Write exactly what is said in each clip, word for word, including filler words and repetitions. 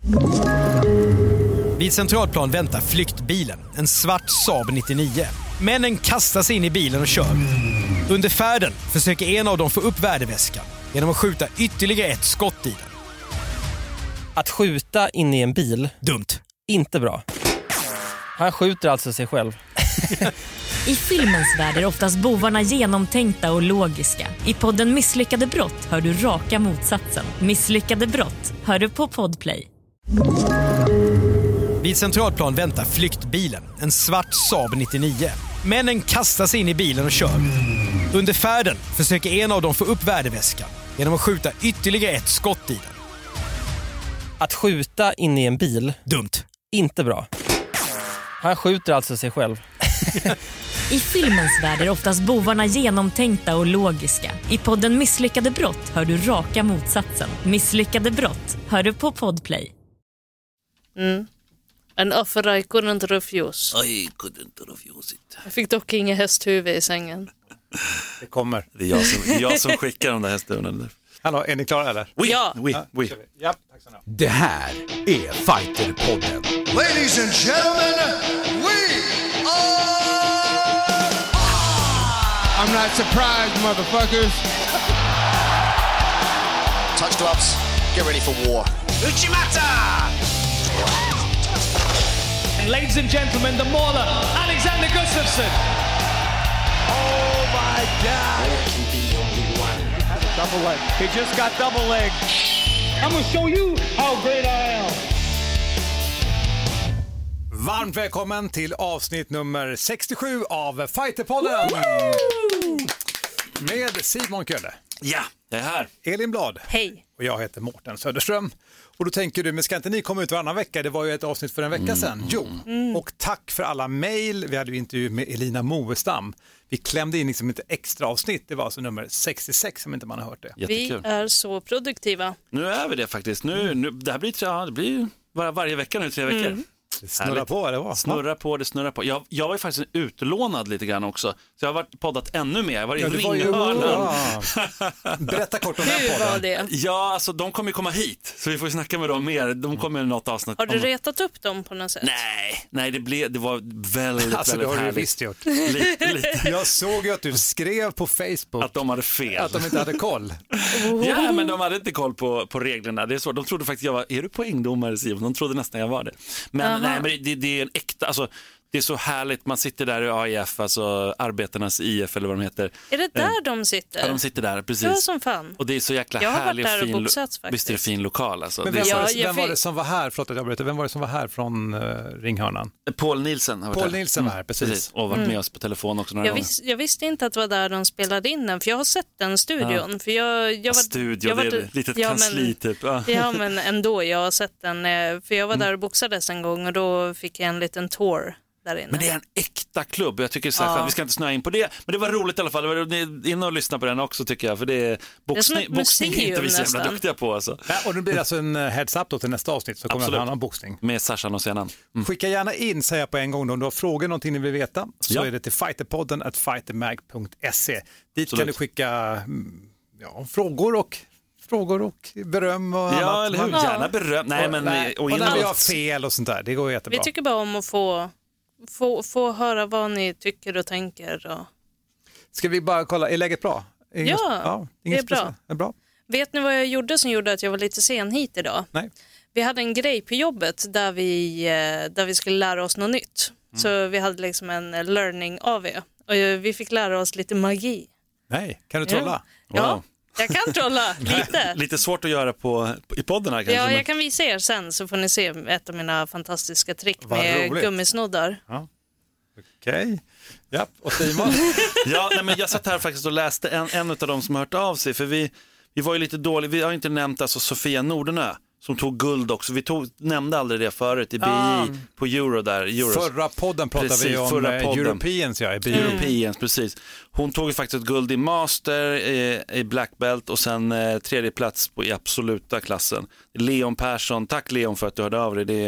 Vid Centralplan väntar flyktbilen, en svart Saab nittionio. Männen kastar sig in i bilen och kör. Under färden försöker en av dem få upp värdeväskan genom att skjuta ytterligare ett skott i den. Att skjuta in i en bil, dumt. Inte bra. Han skjuter alltså sig själv. I filmens värld är oftast bovarna genomtänkta och logiska. I podden Misslyckade brott hör du raka motsatsen. Misslyckade brott hör du på Podplay. Vid Centralplan väntar flyktbilen, en svart Saab nittionio. Männen kastar sig in i bilen och kör. Under färden försöker en av dem få upp värdeväskan genom att skjuta ytterligare ett skott i den. Att skjuta in i en bil, dumt. Inte bra. Han skjuter alltså sig själv. I filmens värld är oftast bovarna genomtänkta och logiska. I podden Misslyckade brott hör du raka motsatsen. Misslyckade brott hör du på Podplay. Mm. An offer I couldn't refuse. I couldn't refuse it. Jag fick dock inga hästhuvud i sängen. Det kommer. Det är jag som, det är jag som skickar de där hästhuvudena. Hallå, är ni klara eller? Oui, ja. oui, oui. Ja, tack så mycket. Det här är Fighterpodden. Ladies and gentlemen, we are... I'm not surprised, motherfuckers. Touch gloves, get ready for war. Uchimata! And ladies and gentlemen, the mauler, Alexander Gustafsson. Oh my God! Double leg. He just got double leg. I'm gonna show you how great I am. Varmt välkommen till avsnitt nummer sextiosju av Fighterpodden. Med Simon Kölle. Ja, jag är här. Elin Blad. Hej. Och jag heter Mårten Söderström. Och då tänker du, men ska inte ni komma ut varannan vecka? Det var ju ett avsnitt för en vecka sedan. Mm. Jo, mm. Och tack för alla mejl. Vi hade ju intervju med Elina Moestam. Vi klämde in liksom ett extra avsnitt. Det var alltså nummer sextiosex, om inte man har hört det. Jättekul. Vi är så produktiva. Nu är vi det faktiskt. Nu, nu, det här blir, ja, det blir var, varje vecka nu, tre veckor. Mm. Det snurrar på, det var. Snurrar på, det snurrar på. Jag, jag var ju faktiskt utlånad lite grann också. Så jag har varit poddat ännu mer. Jag var i ja, ringhörnan. Ja. Berätta kort om den podden. Hur var det? Ja, alltså de kommer ju komma hit. Så vi får snacka med dem mer. De kommer i något avsnitt. Har du om... retat upp dem på något sätt? Nej, nej det, blev, det var väldigt, alltså, väldigt det har härligt. Du visst gjort. lite, lite. Jag såg ju att du skrev på Facebook. Att de hade fel. Att de inte hade koll. Ja, men de hade inte koll på, på reglerna. Det är så. De trodde faktiskt jag var, är du poängdomare Simon? De trodde nästan jag var det. Men Aha. nej, men det, det är en äkta, alltså det är så härligt, man sitter där i A I F, alltså arbetarnas I F eller vad de heter. Är det där eh, de sitter? Ja, de sitter där, precis. Det var som fan. Och det är så jäkla jag har härlig varit där och fin, boxats, faktiskt. Visst är det fin lokal alltså. Men vem, det är var, så... det, vem var det som var här, förlåt att jag berättar, vem var det som var här från uh, ringhörnan? Paul Nielsen har varit Paul här. Nielsen var här, precis. precis. Och varit mm. med oss på telefon också några jag, gånger. vis, jag visste inte att det var där de spelade in den, för jag har sett den studion. Ja. För jag, jag var, Studio, jag var, det är ett litet ja, kansli men, typ. Ja. ja, men ändå, jag har sett den, för jag var där och boxades en gång och då fick jag en liten tour. Men det är en äkta klubb. Jag tycker så här, ja. vi ska inte snöa in på det. Men det var roligt i alla fall. Det var in och lyssna på den också tycker jag. För det är boxning, det är boxning är inte vi så jävla duktiga på. Alltså. Ja, och det blir alltså en heads up då till nästa avsnitt. Så kommer det att handla om boxning. Med Sasha och senan. Mm. Skicka gärna in, säger jag på en gång. Då. Om du har frågor, någonting ni vill veta. Så ja. är det till fighterpodden at fightermag punkt se. Dit Absolut. kan du skicka ja, frågor och... Frågor och beröm och ja, annat. eller hur? Man... Gärna beröm. Nej, men... Och, och, och när vi har fel och sånt där. Det går jättebra. Vi tycker bara om att få... Få, få höra vad ni tycker och tänker. Och... Ska vi bara kolla, är läget bra? Inget, ja, ja det är bra. är bra. Vet ni vad jag gjorde som gjorde att jag var lite sen hit idag? Nej. Vi hade en grej på jobbet där vi, där vi skulle lära oss något nytt. Mm. Så vi hade liksom en learning A V. Och vi fick lära oss lite magi. Nej, kan du trolla? Ja. Wow. Ja. Jag kan trolla lite. Lite svårt att göra på, i podden här kanske. Ja, jag men... kan visa er sen så får ni se ett av mina fantastiska trick Vad med roligt. Gummisnoddar. Ja. Okej. Okay. Ja, och Simon? ja, nej, men jag satt här faktiskt och läste en, en av dem som har hört av sig. För vi, vi var ju lite dåliga. Vi har inte nämnt alltså Sofia Nordenö som tog guld också. Vi tog, nämnde aldrig det förut i B I ah. på Euro där. Euros. Förra podden pratade precis, vi om podden. Europeans. Ja, i B I. Mm. Europeans, precis. Hon tog ju faktiskt ett guld i master, i, i black belt och sen eh, tredje plats på, i absoluta klassen. Leon Persson, tack Leon för att du hörde av dig. Det är,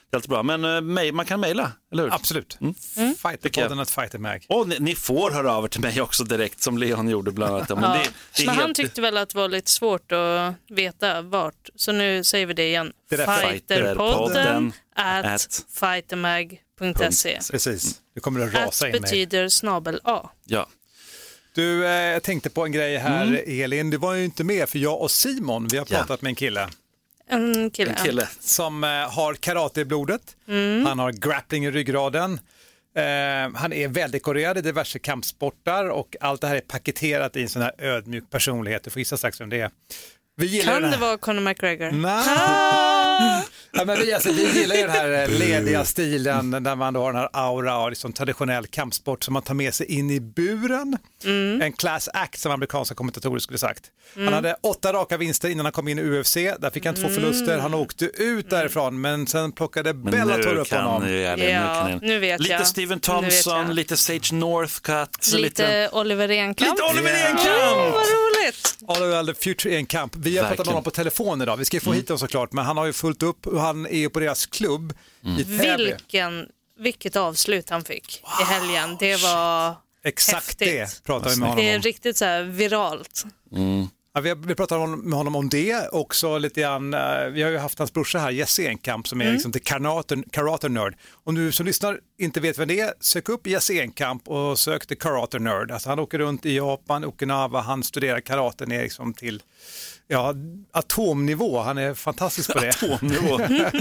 Det är alltid bra. Men uh, man kan mejla, eller hur? Absolut. Mm. Mm. Fighterpodden att Fightermag. Och ni, ni får höra över till mig också direkt, som Leon gjorde bland annat. Men, ja. det, det Men helt... han tyckte väl att det var lite svårt att veta vart. Så nu säger vi det igen. Det Fighterpodden at fightermag punkt se. Precis, det kommer att rasa at in betyder snabel A. Ja. Du, eh, jag tänkte på en grej här, Mm. Elin. Du var ju inte med, för jag och Simon, vi har pratat ja. med en kille. En kille. En kille. Som eh, har karate i blodet. Mm. Han har grappling i ryggraden. Eh, han är väldekorerad i diverse kampsportar och allt det här är paketerat i en sån här ödmjuk personlighet. Du får gissa strax vem det är. Vi gillar Kan det, det vara Conor McGregor? Nej. Ah! Ja, men vi, alltså, vi gillar ju den här lediga stilen där man då har den här aura och liksom traditionell kampsport som man tar med sig in i buren. Mm. En class act som amerikanska kommentatorer skulle sagt. Mm. Han hade åtta raka vinster innan han kom in i U F C. Där fick han två förluster. Han åkte ut därifrån men sen plockade Bellator upp honom. Nu, jävlar, ja, nu, nu vet lite jag. Steven Thompson, lite Sage Northcutt. Lite, lite Oliver Enkamp. Lite Oliver Enkamp! Oh, vad roligt! Oliver the Future Enkamp. Vi har pratat med honom på telefon idag. Vi ska få mm. hit honom såklart. Men han har ju fullt upp. Han är på deras klubb mm. i Täby. Vilken, vilket avslut han fick wow. i helgen. Det var exakt häftigt. Det pratar vi med honom om. Det är riktigt så här viralt. Mm. Ja, vi, har, vi pratar med honom om det också lite grann. Vi har ju haft hans brorsa här, Jesse Enkamp, som är mm. liksom the karate, karate nerd. Om du som lyssnar inte vet vem det är, sök upp Jesse Enkamp och sök the karate nerd. Alltså han åker runt i Japan, Okinawa, han studerar karate ner liksom till ja, atomnivå. Han är fantastisk på det. Atomnivå.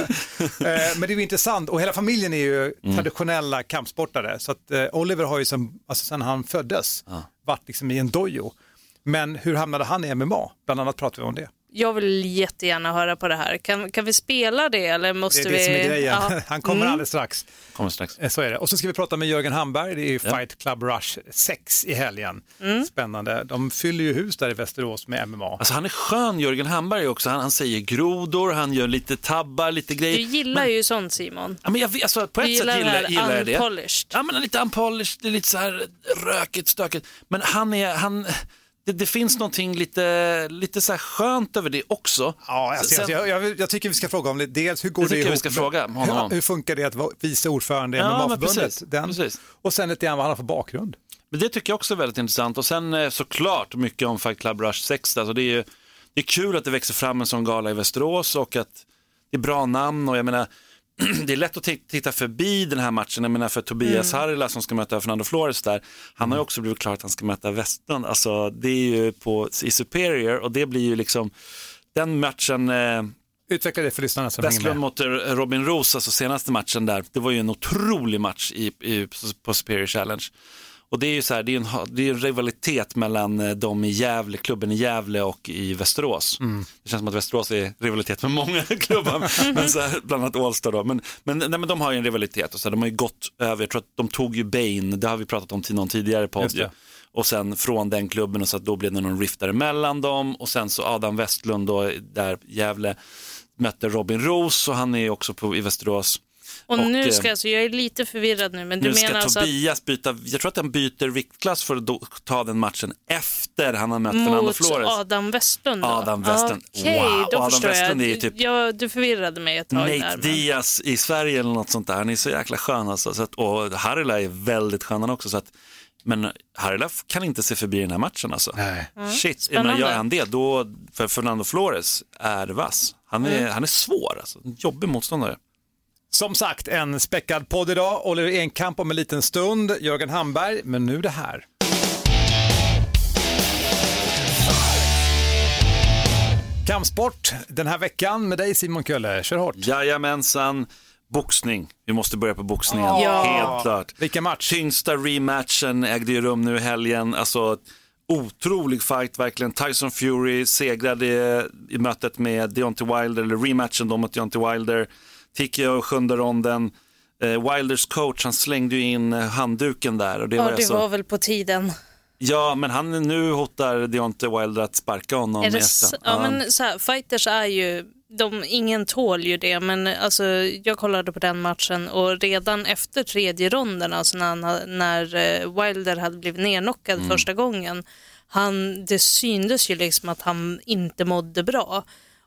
Men det är ju intressant och hela familjen är ju mm. traditionella kampsportare. Så att eh, Oliver har ju sen, alltså sen han föddes ja. varit liksom i en dojo. Men hur hamnade han i M M A? Bland annat pratar vi om det. Jag vill jättegärna höra på det här. Kan, kan vi spela det eller måste vi... Det är det vi... som är grejen. Ja. Han kommer mm. alldeles strax. Kommer strax. Så är det. Och så ska vi prata med Jörgen Hamberg. Det är ju ja. Fight Club Rush sex i helgen. Mm. Spännande. De fyller ju hus där i Västerås med M M A. Alltså han är skön, Jörgen Hamberg också. Han, han säger grodor, han gör lite tabbar, lite grejer. Du gillar men... ju sånt, Simon. Ja, men jag, alltså, på ett du sätt gillar gillar, gillar jag det. Unpolished. Ja, men lite unpolished, det är lite så här rökigt, stökigt. Men han är... Han... Det, det finns någonting lite, lite så här skönt över det också. Ja, alltså, Sen, jag, jag, jag tycker vi ska fråga om det. Dels hur går det, det ihop? Vi ska fråga hur, hur funkar det att vara vice ordförande i ja, M M A-förbundet? Precis, Den. Precis. Och sen lite grann vad han har för bakgrund. Men det tycker jag också är väldigt intressant. Och sen såklart mycket om Fight Club Rush sex. Alltså det, är, det är kul att det växer fram en sån gala i Västerås och att det är bra namn. Och jag menar, det är lätt att t- titta förbi den här matchen. Jag menar för Tobias mm. Harila som ska möta Fernando Flores där. Han har ju också blivit klar att han ska möta Westlund. Alltså det är ju på, i Superior och det blir ju liksom den matchen... Eh, Utveckla det för lyssnarna som Westlund mot Robin Roos, alltså senaste matchen där. Det var ju en otrolig match i, i, på Superior Challenge. Och det är ju så här, det är en, det är en rivalitet mellan de i Gävle, klubben i Gävle och i Västerås. Mm. Det känns som att Västerås är rivalitet med många klubbar, men så här, bland annat Allstar då. Men, men, nej, men de har ju en rivalitet och så här, de har ju gått över, jag tror att de tog ju Bane, det har vi pratat om till någon tidigare podd. Och sen från den klubben och så att då blev det någon rift mellan dem och sen så Adam Westlund då, där Gävle mötte Robin Roos och han är också på, i Västerås. Och, och nu ska alltså, jag är lite förvirrad nu, men du nu menar ska alltså Tobias byta, jag tror att han byter viktklass för att do, ta den matchen efter han har mött Fernando Flores. Mot Adam Westlund då? Adam Westlund, Okej, wow. då Adam förstår Westlund jag. Är typ ja, du förvirrade mig ett tag Nate där. Men... Diaz i Sverige eller något sånt där, han är så jäkla skön alltså. Så att, och Harila är väldigt skön också så att, men Harila kan inte se förbi den här matchen alltså. Nej. Mm. Shit, men gör han det då, för Fernando Flores är vass. Han är, mm. han är svår alltså, en jobbig motståndare. Som sagt, en späckad podd idag. Oliver Enkamp om en liten stund. Jörgen Hamberg, men nu det här. Kampsport den här veckan med dig Simon Kölle. Kör hårt. Jajamensan. Boxning. Vi måste börja på boxningen. Ja. Helt klart. Vilken match? Tyngsta rematchen ägde ju rum nu i helgen. Alltså otrolig fight verkligen. Tyson Fury segrade i mötet med Deontay Wilder, eller rematchen då mot Deontay Wilder. T K O sjunde ronden. Eh, Wilders coach, han slängde ju in handduken där. Och det ja, var det alltså... var väl på tiden. Ja, men han nu hotar Deontay Wilder att sparka honom. Är det s- ja, ja, men så här, fighters är ju, de, ingen tål ju det, men alltså, jag kollade på den matchen och redan efter tredje ronden, alltså när, när Wilder hade blivit nerknockad mm. första gången, han, det syndes ju liksom att han inte mådde bra.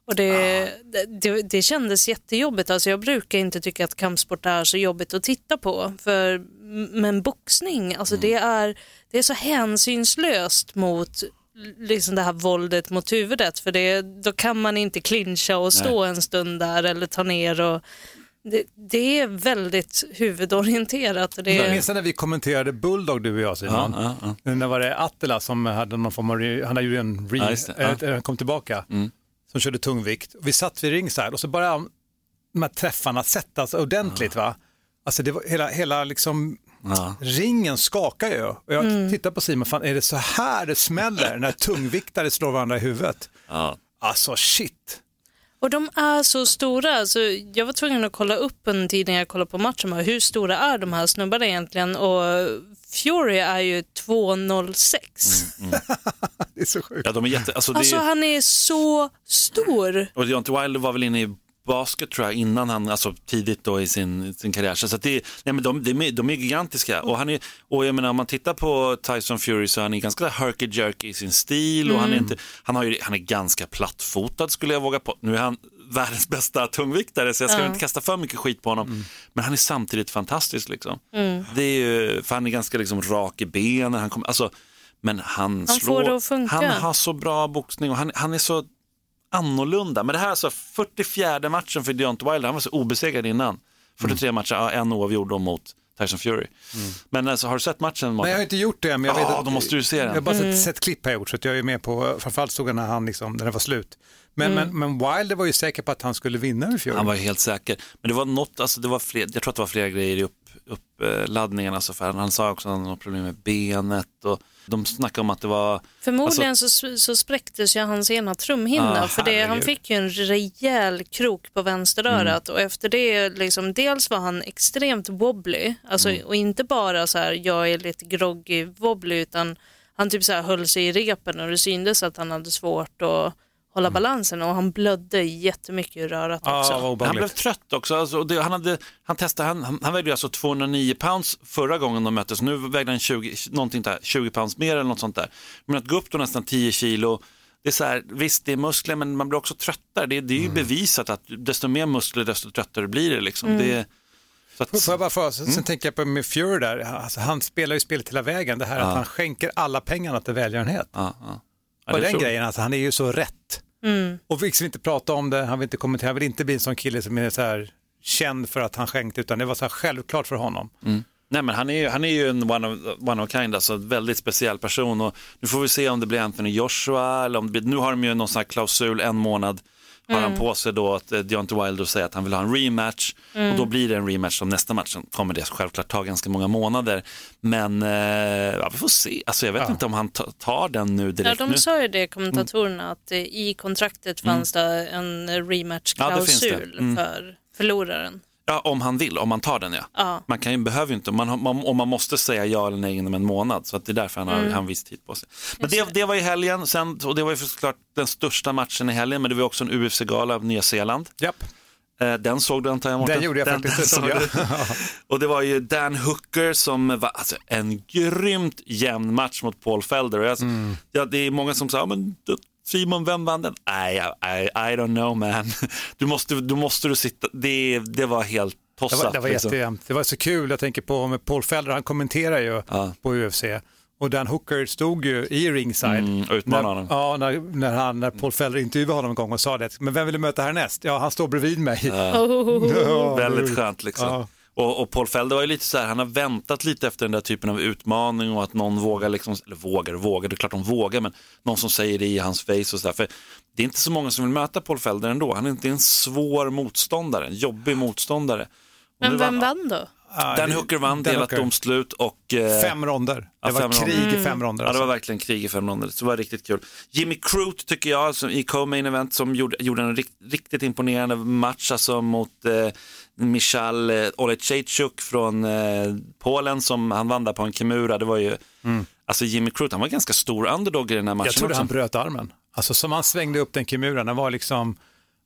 Och det, ah. det, det kändes jättejobbigt. Alltså jag brukar inte tycka att kampsport är så jobbigt att titta på. För, men boxning, alltså mm. det, är, det är så hänsynslöst mot liksom det här våldet mot huvudet. För det, då kan man inte clincha och stå Nej. en stund där eller ta ner och... Det, det är väldigt huvudorienterat. Och det är... Jag minns när vi kommenterade Bulldog, du och jag, Simon. Ja, ja, ja. När var det Attila som hade någon form av... Han hade ju en re... Ja, ja. Han kom tillbaka. Mm. Som körde tungvikt. Vi satt vid ringside och så började de här träffarna sättas ordentligt, ja. va? Alltså det var hela, hela liksom... Ja. Ringen skakar ju. Och jag mm. tittar på Simon, fan, är det så här det smäller när tungviktare slår varandra i huvudet? Ja. Alltså shit. Och de är så stora, alltså, jag var tvungen att kolla upp en tid när jag kollade på matchen, hur stora är de här snubbarna egentligen, och Fury är ju två noll sex. Mm, mm. Det är så sjukt. Ja, de är jätte, alltså, det alltså är... han är så stor. Och Deontay Wilder var väl inne i basket tror jag innan han, alltså tidigt då i sin, sin karriär, så att det, nej, men de, de, är, de är gigantiska och han är, och jag menar om man tittar på Tyson Fury så han är ganska herky-jerky i sin stil mm. och han är inte, han har ju, han är ganska plattfotad skulle jag våga på, nu är han världens bästa tungviktare så jag ska mm. inte kasta för mycket skit på honom mm. men han är samtidigt fantastisk liksom mm. det är ju, för han är ganska liksom rak i benen, han kommer, alltså, men han, han slår, får det att funka. Han har så bra boxning och han, han är så annorlunda. Men det här är alltså fyrtiofjärde matchen för Deontay Wilder. Han var så obesegrad innan. fyrtiotre mm. matcher, ja, en oavgjord mot Tyson Fury. Mm. Men alltså, har du sett matchen? Nej, jag har inte gjort det. Men jag ja, vet att, då måste du se den. Jag har bara mm. sett, sett klipp här gjort, så att jag är med på, framförallt stod när han liksom, när det var slut. Men, mm. men, men Wilder var ju säker på att han skulle vinna med Fury. Han var ju helt säker. Men det var något, alltså det var fler, jag tror att det var flera grejer i upp, uppladdningen. Alltså för han sa också att han hade något problem med benet och de snackade om att det var... Förmodligen alltså... så, så spräcktes ju hans ena trumhinna. Ah, för det, han fick ju en rejäl krok på vänsterörat. Mm. Och efter det, liksom, dels var han extremt wobbly. Alltså, mm. Och inte bara så här, jag är lite groggy wobbly, utan han typ så här höll sig i repen och det syntes att han hade svårt att hålla mm. balansen, och han blödde jättemycket i rörat också. Ah, han blev trött också. Alltså, det, han, hade, han, testade, han, han, han vägde alltså tvåhundranio pounds förra gången de möttes. Nu vägde han tjugo, någonting där, tjugo pounds mer eller något sånt där. Men att gå upp då nästan tio kilo, det är så här, visst det är muskler men man blir också tröttare. Det, det är ju mm. bevisat att desto mer muskler desto tröttare blir det liksom. Mm. Det, så att, får jag bara få, sen mm. tänker jag på med Fury där, alltså, han spelar ju spelet hela vägen. Det här ja. att han skänker alla pengarna till välgörenhet. Ja, ja. Ja, och den tror... grejen, alltså, han är ju så rätt. Mm. Och vi vill inte prata om det, han vill inte kommentera, han vill inte bli en sån kille som är så här känd för att han skänkte, utan det var så här självklart för honom. Mm. Nej, men han är ju, han är ju en one of, one of kind, alltså en väldigt speciell person, och nu får vi se om det blir Anthony Joshua eller om det blir, nu har de ju någon sån här klausul en månad har mm. han på sig då att Deontay Wilder säger att han vill ha en rematch mm. och då blir det en rematch som nästa match, kommer det självklart ta ganska många månader, men eh, ja, vi får se, alltså jag vet ja. inte om han t- tar den nu direkt. Ja, de nu. sa ju det, kommentatorerna, mm. att i kontraktet fanns mm. det en rematch-klausul ja, mm. för förloraren. Ja, om han vill, om man tar den, ja. ja. Man kan ju, behöver ju inte, man, man, om man måste säga ja eller nej inom en månad, så att det är därför han har mm. en viss tid på sig. Men det, det var i helgen, sen, och det var ju såklart den största matchen i helgen, men det var också en U F C-gala av Nya Zeeland. Japp. Den såg du, antar jag, Mårten? Den gjorde jag den, faktiskt. Den jag. Och det var ju Dan Hooker som var alltså, en grymt jämn match mot Paul Felder. Och jag, mm. ja, det är många som sa, men Simon, vem vann den? Nej, I, I don't know, man. Du måste du, måste du sitta, det, det var helt tossat. Det var, det var liksom. jättejämnt. Det var så kul, jag tänker på med Paul Felder, han kommenterar ju ja. på U F C. Och Dan Hooker stod ju i ringside mm, när, ja, när, när, han, när Paul Felder intervjuade honom en gång och sa det. Men vem vill du möta härnäst? Ja, han står bredvid mig. Ja. Oh. Väldigt skönt liksom. Ja. Och, och Paul Felder var ju lite så här, han har väntat lite efter den där typen av utmaning och att någon vågar liksom, eller vågar vågar, det är klart de vågar, men någon som säger det i hans face och så där. För det är inte så många som vill möta Paul Felder ändå. Han är inte en svår motståndare, en jobbig motståndare. Men vem vann då? Dan Hooker vann, delat domslut och... Eh, fem ronder. Det ja, var krig ronder. i fem ronder. Alltså. Ja, det var alltså. verkligen krig i fem ronder. Så det var riktigt kul. Jimmy Crute tycker jag, som i co-main event, som gjorde, gjorde en rikt, riktigt imponerande match alltså, mot eh, Michal eh, Olejczyk från eh, Polen, som han vann där på en Kimura. Det var ju... Mm. Alltså Jimmy Crute, han var ganska stor underdog i den här matchen. Jag trodde också. Han bröt armen. Alltså som han svängde upp den Kimuran, den var liksom...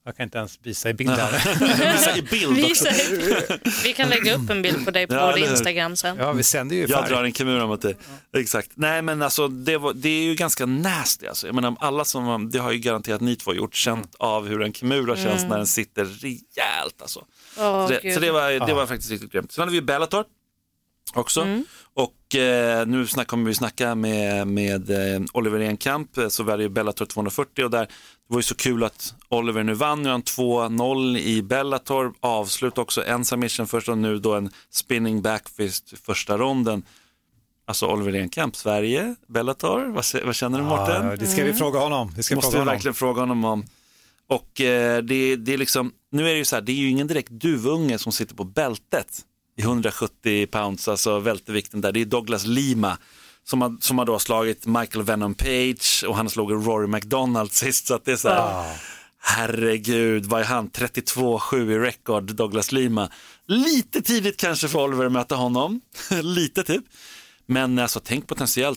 Jag kan inte ens visa i bild här. Visa i bild också. Vi kan lägga upp en bild på dig på Ja, vår eller- Instagram sen. Ja, vi sänder ju i Jag färg. drar en kamera mot det. Exakt. Nej, men alltså det, var, det är ju ganska nasty. Alltså. Jag menar, alla som, det har ju garanterat ni två gjort, känt av hur en Kimura känns Mm. när den sitter rejält. Alltså. Åh, så det, Gud. så det, var, det Ja. var faktiskt riktigt grymt. Sen hade vi Bellator också. Mm. Och eh, nu snack, kommer vi snacka med, med eh, Oliver Enkamp. eh, Så vi hade ju Bellator tvåhundrafyrtio och där, det var ju så kul att Oliver nu vann. Nu är han två noll i Bellator. Avslut också en submission först och nu då en spinning backfist första ronden. Alltså Oliver Enkamp, Sverige, Bellator. Vad, se- vad känner du, Mårten? Ja, det ska vi fråga honom. Det ska Måste fråga vi honom. verkligen fråga honom om. Och eh, det, det är liksom, nu är det ju så här, det är ju ingen direkt duvunge som sitter på bältet i hundrasjuttio pounds, alltså vältevikten där. Det är Douglas Lima som har, som har då slagit Michael Venom Page och han slog Rory McDonald sist, så att det är så här, Ah. herregud, vad är han? trettiotvå sju i rekord, Douglas Lima. Lite tidigt kanske för Oliver att möta honom, lite typ. Men alltså tänk potentiellt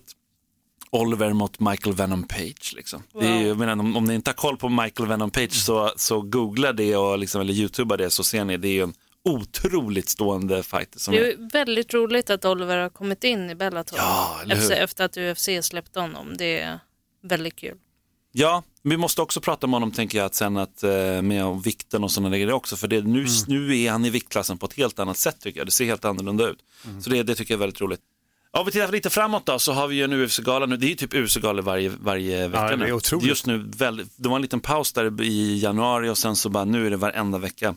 Oliver mot Michael Venom Page liksom. Wow. Det är, ju- jag menar, om, om ni inte har koll på Michael Venom Page så, så googla det och liksom, eller youtuba det så ser ni, det är ju en otroligt stående fighter som Det är. är väldigt roligt att Oliver har kommit in i Bellator Ja, eller hur? efter, efter att U F C släppte honom. Det är väldigt kul. Ja, vi måste också prata med honom tänker jag att sen att eh, med om vikten och sådana grejer också, för det, nu, Mm. nu är han i viktklassen på ett helt annat sätt tycker jag, det ser helt annorlunda ut. Mm. Så det, det tycker jag är väldigt roligt. Ja, om vi tittar lite framåt då så har vi ju en U F C-gala nu, det är ju typ U F C-gala varje, varje vecka det är nu. otroligt. Just nu, väldigt, det var en liten paus där i januari och sen så bara nu är det varenda vecka.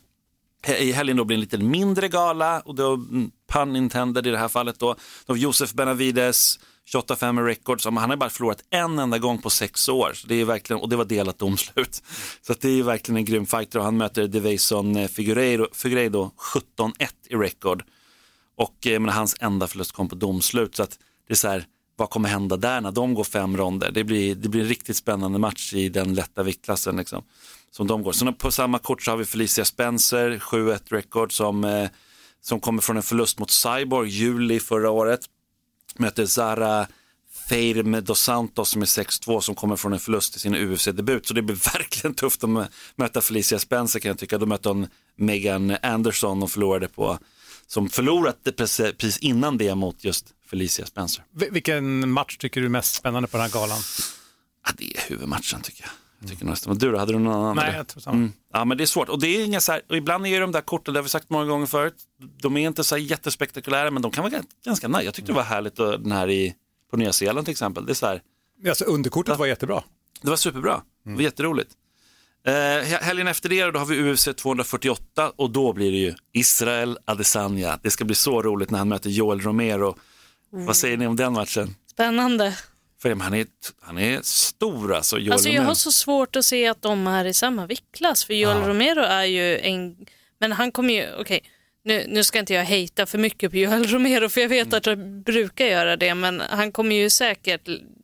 I helgen då blir en lite mindre gala och då mm, pun intended i det här fallet då. Då har vi Josef Benavides, tjugoåtta fem record, som han har bara förlorat en enda gång på sex år. Så det är verkligen, och det var delat domslut. Så att det är verkligen en grym fighter och han möter Devason Figueiredo, Figueiredo sjutton ett i record. Och eh, men hans enda förlust kom på domslut, så att det är så här, vad kommer hända där när de går fem ronder? Det blir, det blir en riktigt spännande match i den lätta viktklassen liksom, som de går. Så på samma kort så har vi Felicia Spencer, sju ett record som, eh, som kommer från en förlust mot Cyborg juli förra året. Möter Zara Feirme dos Santos som är sex två som kommer från en förlust i sin U F C-debut. Så det blir verkligen tufft att möta Felicia Spencer kan jag tycka. Då mötte hon Megan Anderson och förlorade på, som förlorat precis innan det mot just Felicia Spencer. Vil- Vilken match tycker du är mest spännande på den här galan? Ja, det är huvudmatchen tycker jag. jag tycker nästan. Du då, hade du någon annan? Nej, eller? jag tror samma. Mm. Ja, men det är svårt. Och det är inga så här, och ibland är de där korten, det har vi sagt många gånger förut, de är inte så här jättespektakulära, men de kan vara ganska nice. Jag tyckte det var härligt och den här i, på Nya Zeeland till exempel. Det är så här, Alltså, underkortet var jättebra. det var superbra. Det var jätteroligt. Eh, helgen efter det då har vi U F C tvåhundrafyrtioåtta och då blir det ju Israel Adesanya. Det ska bli så roligt när han möter Joel Romero. Mm. Vad säger ni om den matchen? Spännande. För han är, han är stor alltså, Joel Alltså jag Romero. har så svårt att se att de är i samma viktklass, för Joel Ja. Romero är ju en, men han kommer ju, okej, nu, nu ska inte jag hejta för mycket på Joel Romero för jag vet att jag brukar göra det, men han kommer ju säkert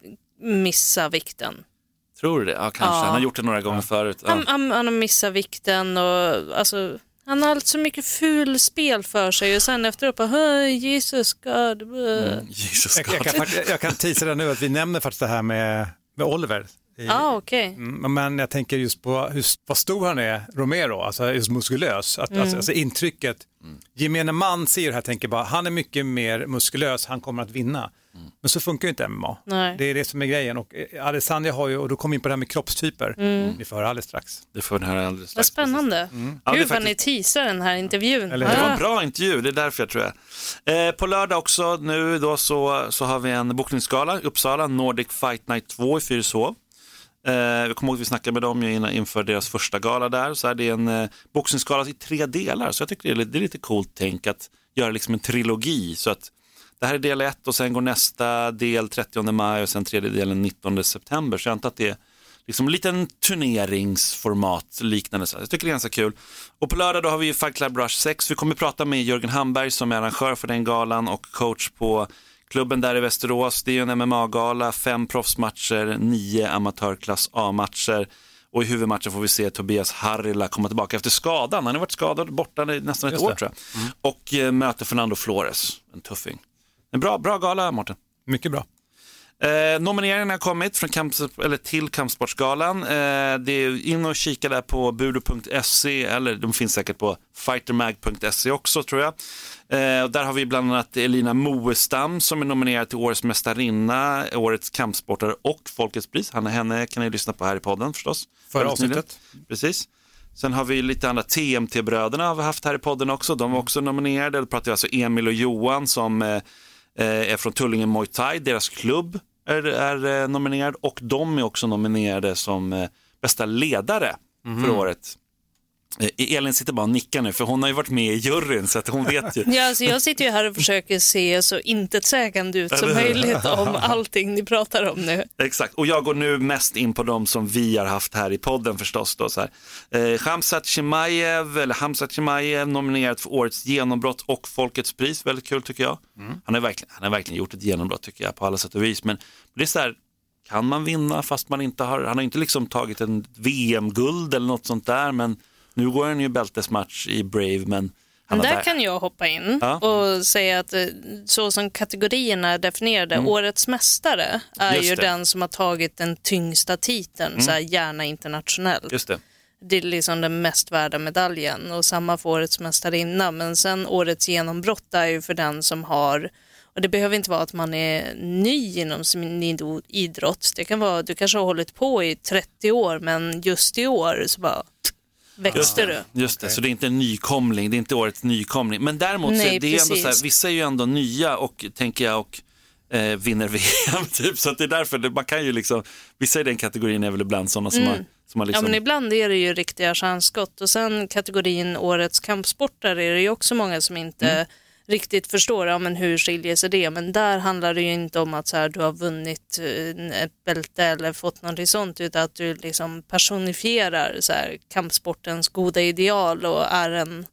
missa vikten. Tror du det? Ja, kanske. Ja. Han har gjort det några gånger förut. Ja. Han, han, han har missat vikten och alltså, han har allt så mycket ful spel för sig och sen efteråt bara, Jesus God. Mm, Jesus Jag, God. jag, kan, fakt- jag kan teasa det nu att vi nämner faktiskt det här med, med Oliver. I, Ja, ah, okej. Mm, Men jag tänker just på hur, vad stor han är, Romero, alltså just muskulös. Att, Mm. alltså, alltså intrycket, gemene man ser det här, tänker bara, han är mycket mer muskulös, han kommer att vinna. Men så funkar ju inte M M A. Nej. Det är det som är grejen. Och eh, Adesanya har ju, och då kommer vi in på det här med kroppstyper. Vi får höra alldeles strax. Det får den här alldeles Vad strax. spännande. Ja, det är Gud vad ni faktiskt- teasar den här intervjun. Eller- Det var Ah. en bra intervju, det är därför jag tror jag. Eh, på lördag också nu då så, så har vi en bokningsgala i Uppsala, Nordic Fight Night två i Fyrishov. Eh, jag kommer ihåg att vi snackade med dem ju innan, inför deras första gala där. Så är det en eh, boxningsgala i tre delar, så jag tycker det är, lite- det är lite coolt tänk att göra liksom en trilogi. Så att det här är del ett och sen går nästa del trettionde maj och sen tredje delen nittonde september. Så jag antar att det är liksom en liten turneringsformat liknande. Så jag tycker det är ganska kul. Och på lördag då har vi ju Fight Club Rush sex. Vi kommer prata med Jörgen Hamberg som är arrangör för den galan och coach på klubben där i Västerås. Det är ju en M M A-gala, fem proffsmatcher, nio amatörklass A-matcher. Och i huvudmatchen får vi se Tobias Harila komma tillbaka efter skadan. Han har varit skadad borta i nästan ett Just år det. tror jag. Mm. Och eh, möter Fernando Flores, en tuffing. En bra, bra gala, Martin. Mycket bra. Eh, nomineringarna har kommit från kamp, eller till Kampsportsgalan. Eh, det är in och kika där på budo punkt se eller de finns säkert på fightermag punkt se också tror jag. Eh, och där har vi bland annat Elina Moestam som är nominerad till årets mästarinna, årets kampsportare och Folkets pris. Han, henne kan ni lyssna på här i podden förstås. Förra avsnittet. Precis. Sen har vi lite andra T M T-bröderna har vi haft här i podden också. De var också nominerade. Då pratar vi alltså Emil och Johan som eh, är från Tullingen Muay Thai. Deras klubb är, är eh, nominerad och de är också nominerade som eh, bästa ledare mm. för året. Elin sitter bara och nickar nu för hon har ju varit med i juryn så att hon vet ju. Ja, alltså jag sitter ju här och försöker se så intetsägande ut som möjligt om allting ni pratar om nu. Exakt, och jag går nu mest in på dem som vi har haft här i podden förstås då, så här. Eh, Khamzat Chimaev eller Khamzat Chimaev nominerad för årets genombrott och Folkets pris, väldigt kul tycker jag. Mm. Han har verkligen han har verkligen gjort ett genombrott tycker jag på alla sätt och vis, men det är så här, kan man vinna fast man inte har han har inte liksom tagit en V M-guld eller något sånt där, men nu går han ju bältesmatch i Brave, men... Men där kan jag hoppa in ja. och säga att så som kategorierna är definierade, mm. årets mästare är Just ju det. den som har tagit den tyngsta titeln, mm. så här, gärna internationellt. Just det. Det är liksom den mest värda medaljen och samma för årets mästarinna, men sen årets genombrott är ju för den som har, och det behöver inte vara att man är ny inom sin idrott, det kan vara, du kanske har hållit på i trettio år men just i år så bara... Växte du? Just det, okay. Så det är inte en nykomling, det är inte årets nykomling. Men däremot Nej, så är det ändå så här, vissa är ju ändå nya och tänker jag och eh, vinner V M typ. Så att det är därför, det, man kan ju liksom, vissa i den kategorin är väl ibland sådana som, mm. har, som har liksom... Ja men ibland är det ju riktiga chansskott. Och sen kategorin årets kampsportare är det ju också många som inte... Mm. riktigt förstår, ja, men hur skiljer sig det? Men där handlar det ju inte om att så här, du har vunnit ett bälte eller fått något sånt, utan att du liksom personifierar så här, kampsportens goda ideal och är en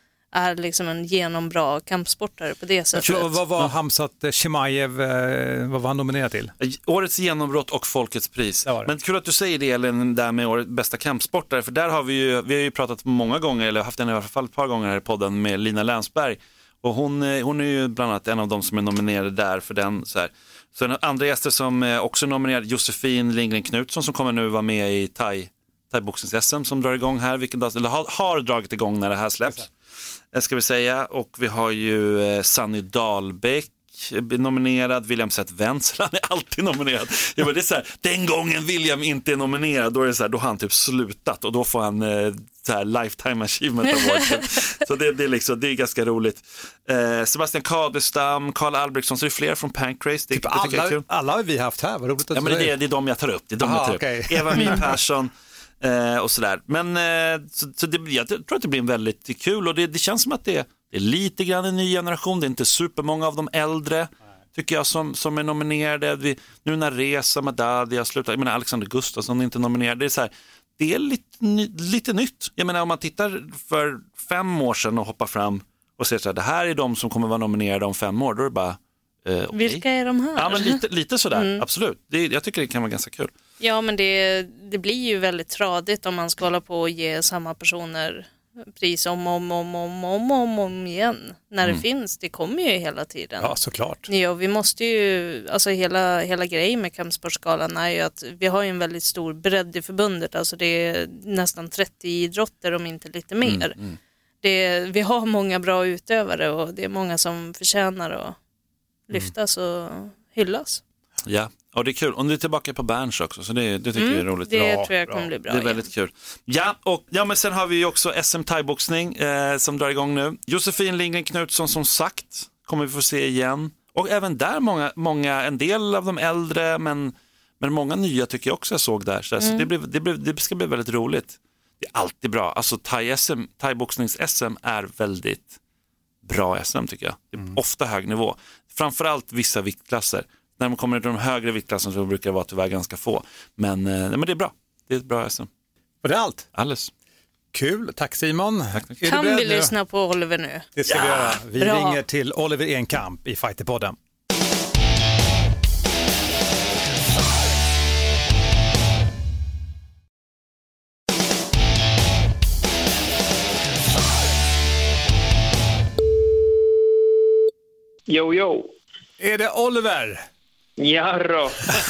är liksom en genombra kampsportare på det sättet. Så, vad var Khamzat Chimaev, vad var han nominerad till? Årets genombrott och Folkets pris. Men kul att du säger det, Ellen, där med årets bästa kampsportare, för där har vi ju, vi har ju pratat många gånger, eller haft en i alla fall ett par gånger här i podden med Lina Länsberg. Och hon, hon är ju bland annat en av de som är nominerade där för den. Så här. Så en andra gäster som också är nominerade, Josefin Lindgren Knutsson som kommer nu vara med i thai, thai-boxnings-S M som drar igång här, vilken dag, eller har, har dragit igång när det här släpps. Det ska vi säga. Och vi har ju eh, Sanny Dahlbäck nominerad, William Seth Wenzel, han är alltid nominerad. Ja, men det är så här, den gången William inte är nominerad, då är det så här, då har han typ slutat och då får han eh, så här Lifetime Achievement Award. Så det, det är liksom, det är ganska roligt. Eh, Sebastian Kadestam, Karl Albrektsson, så det är fler från Pancrase. Det, typ det alla, är kul. Alla har vi haft här, vad roligt att ja, men det, är, det är de jag tar upp. Det är de Aha, jag tar okay. upp. Eva My Persson eh, och sådär. Men eh, så, så det, jag tror att det blir en väldigt kul och det, det känns som att det, det är lite grann en ny generation. Det är inte supermånga av de äldre tycker jag som, som är nominerade. Vi, nu när Reza Madadi har slutat, jag menar Alexander Gustafsson är inte nominerad. Det är så här, det är lite, lite nytt. Jag menar om man tittar för fem år sedan och hoppar fram och ser så här, det här är de som kommer vara nominerade om fem år, då är det bara eh, okay. Vilka är de här? Ja, men lite, lite sådär, mm. absolut. Det, jag tycker det kan vara ganska kul. Ja, men det, det blir ju väldigt tradigt om man ska hålla på och ge samma personer pris om om om om om om, om igen. När mm. det finns, det kommer ju hela tiden. Ja, såklart. Ja, vi måste ju, alltså hela, hela grejen med kampsportskalan är ju att vi har ju en väldigt stor bredd i förbundet. Alltså det är nästan trettio idrotter om inte lite mer. Mm, mm. Det, vi har många bra utövare och det är många som förtjänar att lyftas mm. och hyllas. Ja, och det är kul. Och nu är tillbaka på Berns också, så det, det tycker mm, jag är roligt. Det bra, tror jag kommer bli bra. Det är väldigt igen. Kul. Ja, och ja, men sen har vi ju också S M thai-boxning eh, som drar igång nu. Josefin Lindgren Knutsson som sagt kommer vi få se igen. Och även där många, många en del av de äldre, men, men många nya tycker jag också jag såg där. Så, mm. så det, blev, det, blev, det ska bli väldigt roligt. Det är alltid bra. Alltså thai-S M, thai-boxnings-S M är väldigt bra S M tycker jag. Det är mm. ofta hög nivå. Framförallt vissa viktklasser. När man kommer till de högre viktklasserna så brukar det vara tyvärr ganska få. Men, eh, men det är bra. Det är ett bra S M. Och det är allt? Alldeles. Kul. Tack Simon. Tack, tack. Kan vi nu lyssna på Oliver nu? Det ska ja, vi göra. Vi bra. ringer till Oliver Enkamp i Fighterpodden. Jo, jo. Är det Oliver? Jarro.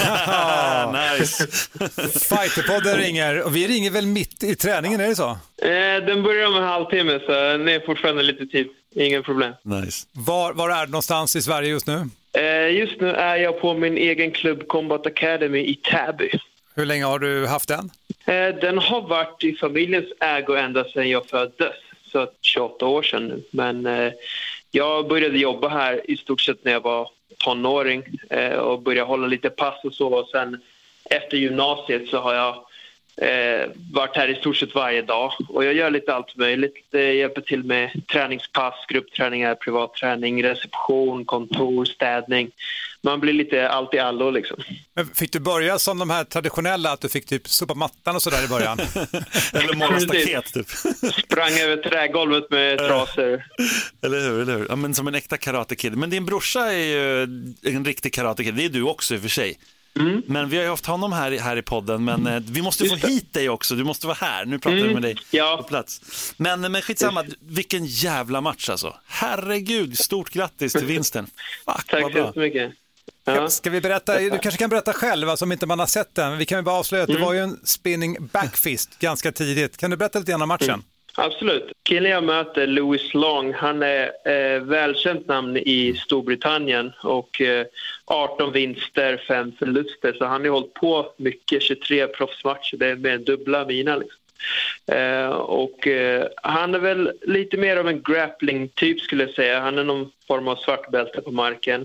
Nice. Fighterpodden ringer och vi ringer väl mitt i träningen, är det så? Eh, den börjar om en halvtimme så ni är fortfarande lite tid. Ingen problem. Nice. Var, var är du någonstans i Sverige just nu? Eh, just nu är jag på min egen klubb Combat Academy i Täby. Hur länge har du haft den? Eh, den har varit i familjens ägo ända sedan jag föddes. Så tjugoåtta år sedan nu. Men eh, jag började jobba här i stort sett när jag var tonåring eh, och började hålla lite pass och så. Och sen efter gymnasiet så har jag eh, varit här i stort sett varje dag. Och jag gör lite allt möjligt. Jag hjälper till med träningspass, gruppträningar, privatträning, reception, kontor, städning. Man blir lite allt i allo liksom. Men fick du börja som de här traditionella, att du fick typ sopa mattan och sådär i början? Eller måla staket typ. Sprang över trägolvet med trasor. Eller hur, eller hur? Ja, men som en äkta karatekid. Men din brorsa är ju en riktig karatekid. Det är du också i och för sig. Mm. Men vi har ju haft honom här, här i podden. Men eh, vi måste få hit dig också. Du måste vara här. Nu pratar mm. vi med dig ja. på plats. Men, men skitsamma, vilken jävla match alltså. Herregud, stort grattis till vinsten. Fuck, tack så mycket. Ja. Ska vi berätta, du kanske kan berätta själv, alltså, om inte man har sett den. Vi kan ju bara avslöja att mm. det var ju en spinning backfist ganska tidigt. Kan du berätta lite grann om matchen? Mm. Absolut. Killen jag möter, Louis Long, han är eh, välkänt namn i Storbritannien och eh, arton vinster, fem förluster. Så han har hållit på mycket, tjugotre proffsmatcher, det är med dubbla mina liksom. Eh, och eh, han är väl lite mer av en grappling-typ skulle jag säga. Han är någon form av svartbälte på marken.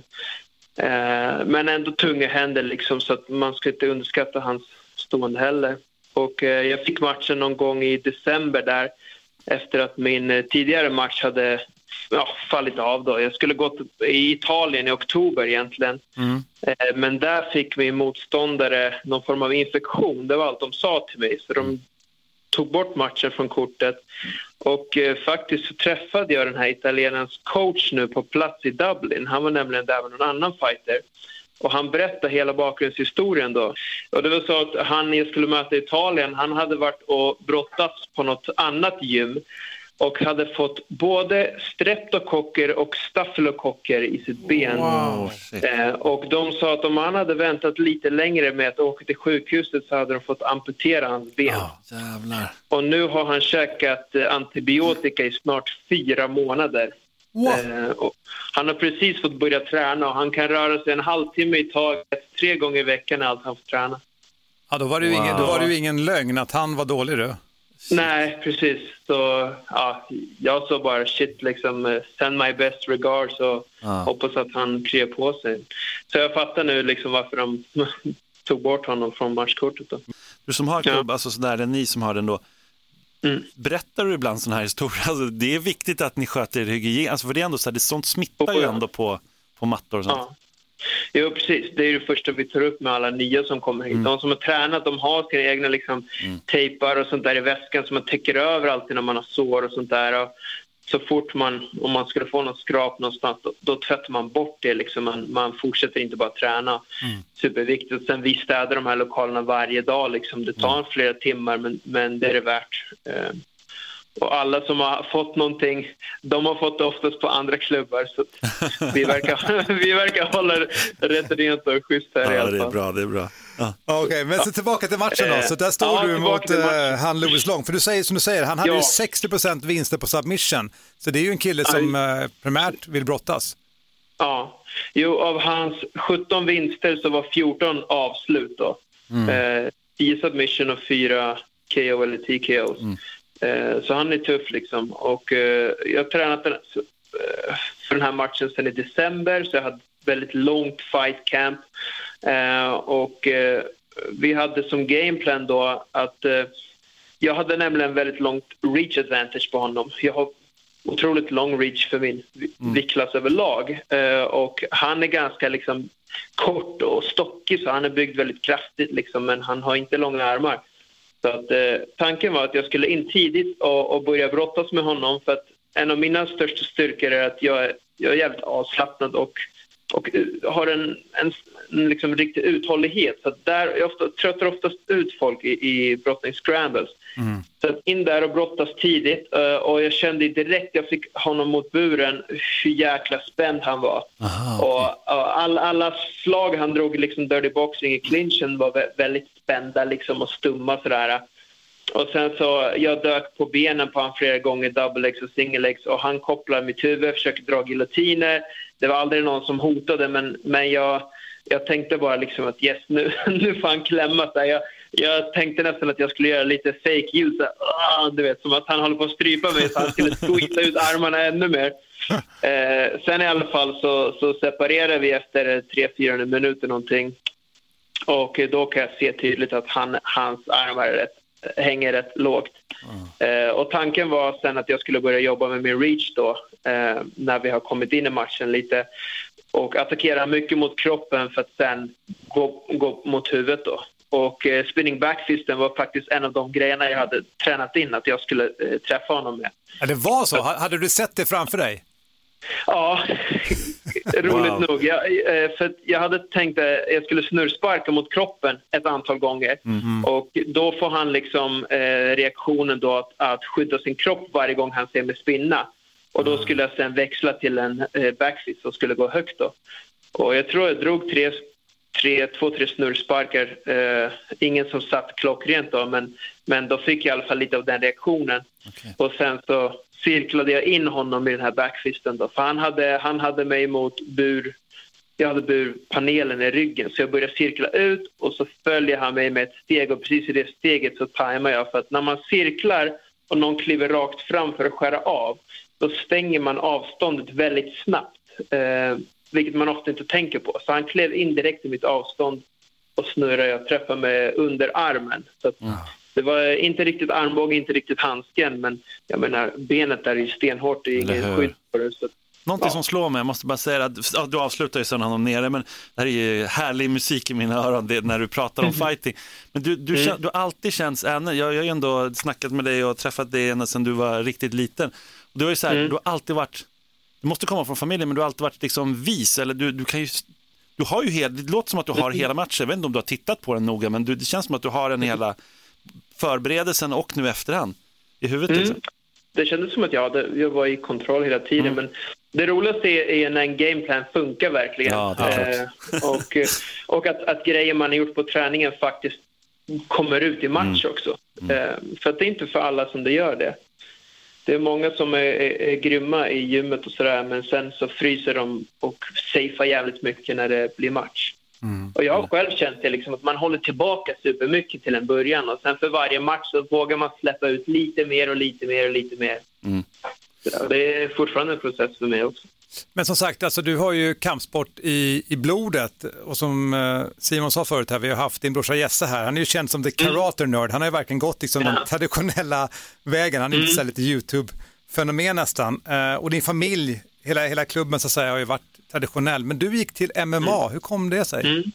Eh, men ändå tunga händer liksom, så att man ska inte underskatta hans stående heller. Och eh, jag fick matchen någon gång i december där, efter att min eh, tidigare match hade ja, fallit av då. Jag skulle gått i Italien i oktober egentligen. Mm. Eh, men där fick min motståndare någon form av infektion. Det var allt de sa till mig. Så de tog bort matchen från kortet. Och eh, faktiskt så träffade jag den här italienarens coach nu på plats i Dublin. Han var nämligen där med någon annan fighter. Och han berättade hela bakgrundshistorien då. Och det var så att han, jag skulle möta Italien, han hade varit och brottats på något annat gym. Och hade fått både streptokocker och stafylokocker i sitt ben. Wow, eh, och de sa att om han hade väntat lite längre med att åka till sjukhuset så hade de fått amputera hans ben. Oh, jävlar. Och nu har han käkat eh, antibiotika i snart fyra månader. Wow. Eh, och han har precis fått börja träna och han kan röra sig en halvtimme i taget, tre gånger i veckan allt han får träna. Ja, då var det ju wow. ingen, då var det ju ingen lögn att han var dålig då. Nej, precis. Så ja, jag såg bara shit liksom, send my best regards och ah. hoppas att han kryar på sig. Så jag fattar nu liksom varför de tog bort honom från matchkortet då. Du som har klubb, ja. alltså sådär, eller ni som har den då, mm. berättar du ibland sådana här historier? Alltså, det är viktigt att ni sköter er hygien, alltså för det är ändå så här, det sånt smittar oh, ja. ju ändå på, på mattor och sånt. Ja. Jo, precis. Det är det första vi tar upp med alla nya som kommer hit. Mm. De som har tränat, de har sina egna liksom, mm. tejpar och sånt där i väskan som man täcker över alltid när man har sår och sånt där. Och så fort man, om man skulle få något skrap någonstans, då, då tvättar man bort det. Liksom. Man, man fortsätter inte bara träna. Mm. Superviktigt. Sen vi städar de här lokalerna varje dag. Liksom. Det tar mm. flera timmar, men, men det är det värt. Eh, Och alla som har fått någonting, de har fått det oftast på andra klubbar. Så vi verkar, vi verkar hålla rätt rent och schysst här ja, i alla fall. Det är bra, det är bra. Ja. Okej, okay, men så tillbaka till matchen då. Så där står ja, du mot uh, han Louis Long. För du säger som du säger, han hade ja. ju sextio procent vinster på submission. Så det är ju en kille som uh, primärt vill brottas. Ja, jo, av hans sjutton vinster så var fjorton avslut då. Mm. Uh, tio submission och fyra K O eller T K Os. Mm. Så han är tuff liksom. Och uh, jag har tränat den, uh, för den här matchen sedan i december. Så jag hade väldigt långt fight camp. Uh, och uh, vi hade som gameplan då att uh, jag hade nämligen väldigt långt reach advantage på honom. Jag har otroligt lång reach för min mm. viktklass överlag. Uh, och han är ganska liksom kort och stockig, så han är byggd väldigt kraftigt liksom, men han har inte långa armar. Så att, eh, tanken var att jag skulle in tidigt och, och börja brottas med honom, för att en av mina största styrkor är att jag, jag är jävligt avslappnad och, och har en, en, en liksom riktig uthållighet. Så att där, jag ofta, tröttar oftast ut folk i, i brottning scrambles. Mm. Så in där och brottas tidigt och jag kände direkt jag fick honom mot buren hur jäkla spänd han var. Aha, okay. och, och all, alla slag han drog liksom dirty boxing i clinchen var väldigt spända liksom och stumma sådär. Och sen så jag dök på benen på han flera gånger, double legs och single legs, och han kopplar mitt huvud, försöker dra giljotiner. Det var aldrig någon som hotade, men, men jag, jag tänkte bara liksom att yes, nu, nu får han klämma sig. Jag, jag tänkte nästan att jag skulle göra lite fake ljud, så, du vet, som att han håller på att strypa mig så han skulle squeeza ut armarna ännu mer. Eh, sen i alla fall så, så separerar vi efter tre fyra minuter någonting, och då kan jag se tydligt att han, hans armar är rätt, hänger rätt lågt. Mm. Eh, och tanken var sen att jag skulle börja jobba med min reach då, eh, när vi har kommit in i matchen lite, och attackera mycket mot kroppen för att sen gå, gå mot huvudet då. Och eh, spinning backfisten var faktiskt en av de grejerna jag hade tränat in att jag skulle eh, träffa honom med. Ja, det var så? Hade du sett det framför dig? Ja, roligt wow. nog. Jag, för jag hade tänkt att jag skulle snurrsparka mot kroppen ett antal gånger. Mm-hmm. Och då får han liksom eh, reaktionen då att, att skydda sin kropp varje gång han ser mig spinna. Och då skulle jag sen växla till en eh, backfist som skulle gå högt då. Och jag tror jag drog tre, tre, två, tre snurrsparkar. Eh, ingen som satt klockrent då, men, men då fick jag i alla fall lite av den reaktionen. Okay. Och sen så cirklade jag in honom i den här backfisten då. För han hade, han hade mig mot bur, jag hade burpanelen i ryggen. Så jag började cirkla ut och så följer han mig med ett steg. Och precis i det steget så tajmar jag. För att när man cirklar och någon kliver rakt fram för att skära av, då stänger man avståndet väldigt snabbt. Eh, vilket man ofta inte tänker på. Så han klev in direkt i mitt avstånd och snurrade. Jag träffade mig under armen. Så att, mm. Det var inte riktigt armbåge, inte riktigt handsken, men jag menar, benet där är stenhårt, det är ingen skydd på det. Så, någonting ja. som slår mig, jag måste bara säga att ja, du avslutar ju sen honom nere, men det här är ju härlig musik i mina öron det, när du pratar om fighting. Men du, du, mm. du har alltid känns, Anne, jag, jag har ju ändå snackat med dig och träffat dig ända sedan du var riktigt liten. Och du har ju så här, mm. du har alltid varit, du måste komma från familjen, men du har alltid varit liksom vis, eller du, du kan ju, du har ju hela, det låter som att du har hela matchen, jag vet inte om du har tittat på den noga, men du, det känns som att du har en hela förberedelsen och nu efterhand i huvudet. Mm. Liksom. Det kändes som att jag, hade, jag var i kontroll hela tiden, mm. men det roligaste är, är när en gameplan funkar verkligen. Ja, eh, och och att, att grejer man har gjort på träningen faktiskt kommer ut i match mm. också. Mm. Eh, för att det är inte för alla som det gör det. Det är många som är, är, är grymma i gymmet och sådär, men sen så fryser de och safear jävligt mycket när det blir match. Mm. Och jag har själv känt det liksom att man håller tillbaka supermycket till en början, och sen för varje match så vågar man släppa ut lite mer och lite mer och lite mer. Mm. Så det är fortfarande en process för mig också. Men som sagt, alltså, du har ju kampsport i, i blodet, och som eh, Simon sa förut här, vi har haft din brorsa Jesse här, han är ju känd som the karate nerd, han har ju verkligen gått liksom, ja. den traditionella vägen, han är mm. inte lite YouTube-fenomen nästan, eh, och din familj, hela, hela klubben så att säga, har ju varit traditionell, men du gick till M M A, mm. hur kom det sig? Mm.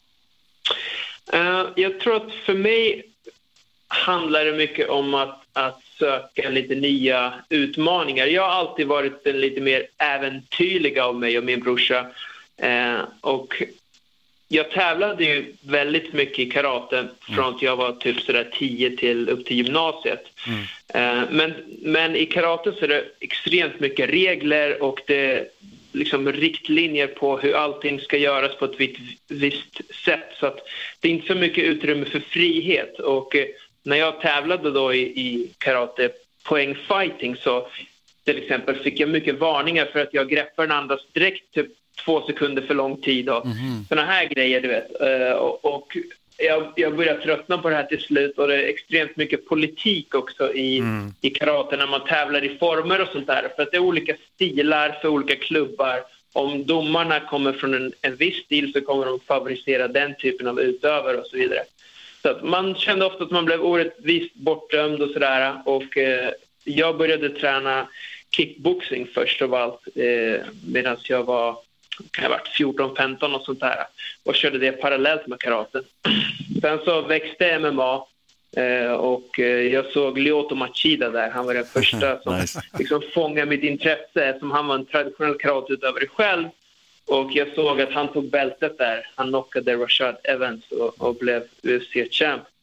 Uh, jag tror att för mig handlar det mycket om att, att söka lite nya utmaningar. Jag har alltid varit en lite mer äventyrlig av mig och min brorsa, uh, och jag tävlade ju väldigt mycket i karate från mm. att jag var typ sådär tio till upp till gymnasiet. Mm. Uh, men, men i karate så är det extremt mycket regler, och det liksom riktlinjer på hur allting ska göras på ett visst sätt, så att det är inte så mycket utrymme för frihet. Och eh, när jag tävlade då i, i karate poängfighting, så till exempel fick jag mycket varningar för att jag greppar den andras direkt typ två sekunder för lång tid och mm-hmm. såna här grejer, du vet. Uh, och, och jag, jag började tröttna på det här till slut, och det är extremt mycket politik också i, mm. i karate när man tävlar i former och sånt där. För att det är olika stilar för olika klubbar. Om domarna kommer från en, en viss stil så kommer de favorisera den typen av utövare och så vidare. Så att man kände ofta att man blev orättvist bortdömd och sådär. Och eh, jag började träna kickboxing först av allt eh, medan jag var... kan jag ha varit fjorton femton och sånt där, och körde det parallellt med karaten. Sen så växte M M A eh, och eh, jag såg Lyoto Machida där. Han var den första som nice. liksom fångade mitt intresse, som han var en traditionell karateutövare själv, och jag såg att han tog bältet där. Han knockade Rashad Evans och, och blev U F C-champ.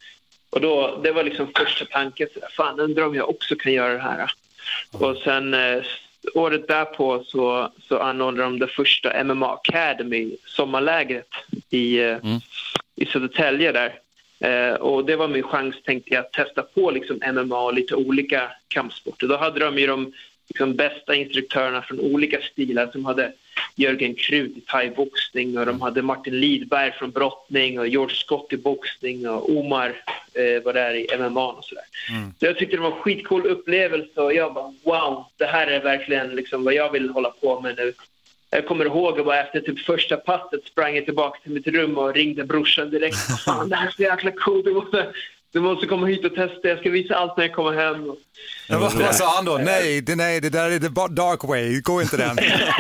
Och då, det var liksom första tanken, så där, fan undrar om jag också kan göra det här. Mm. Och sen eh, året därpå så, så anordnade de det första M M A Academy sommarlägret i, eh, mm. i Södertälje där. Eh, och det var min chans, tänkte jag, att testa på liksom M M A och lite olika kampsporter. Då hade de ju de liksom bästa instruktörerna från olika stilar, som hade Jörgen Krut i thai-boxning och de hade Martin Lidberg från brottning och George Scott i boxning och Omar eh, var där i M M A och sådär. Mm. Så jag tyckte det var en skitcool upplevelse och jag bara, wow, det här är verkligen liksom vad jag vill hålla på med nu. Jag kommer ihåg att bara efter typ första passet sprang jag tillbaka till mitt rum och ringde brorsan direkt. Fan, det här är så jäkla coolt. Du måste, du måste komma hit och testa. Jag ska visa allt när jag kommer hem. Ja, vad, vad sa han då? Nej, det, nej, det där är the dark way. Gå inte den.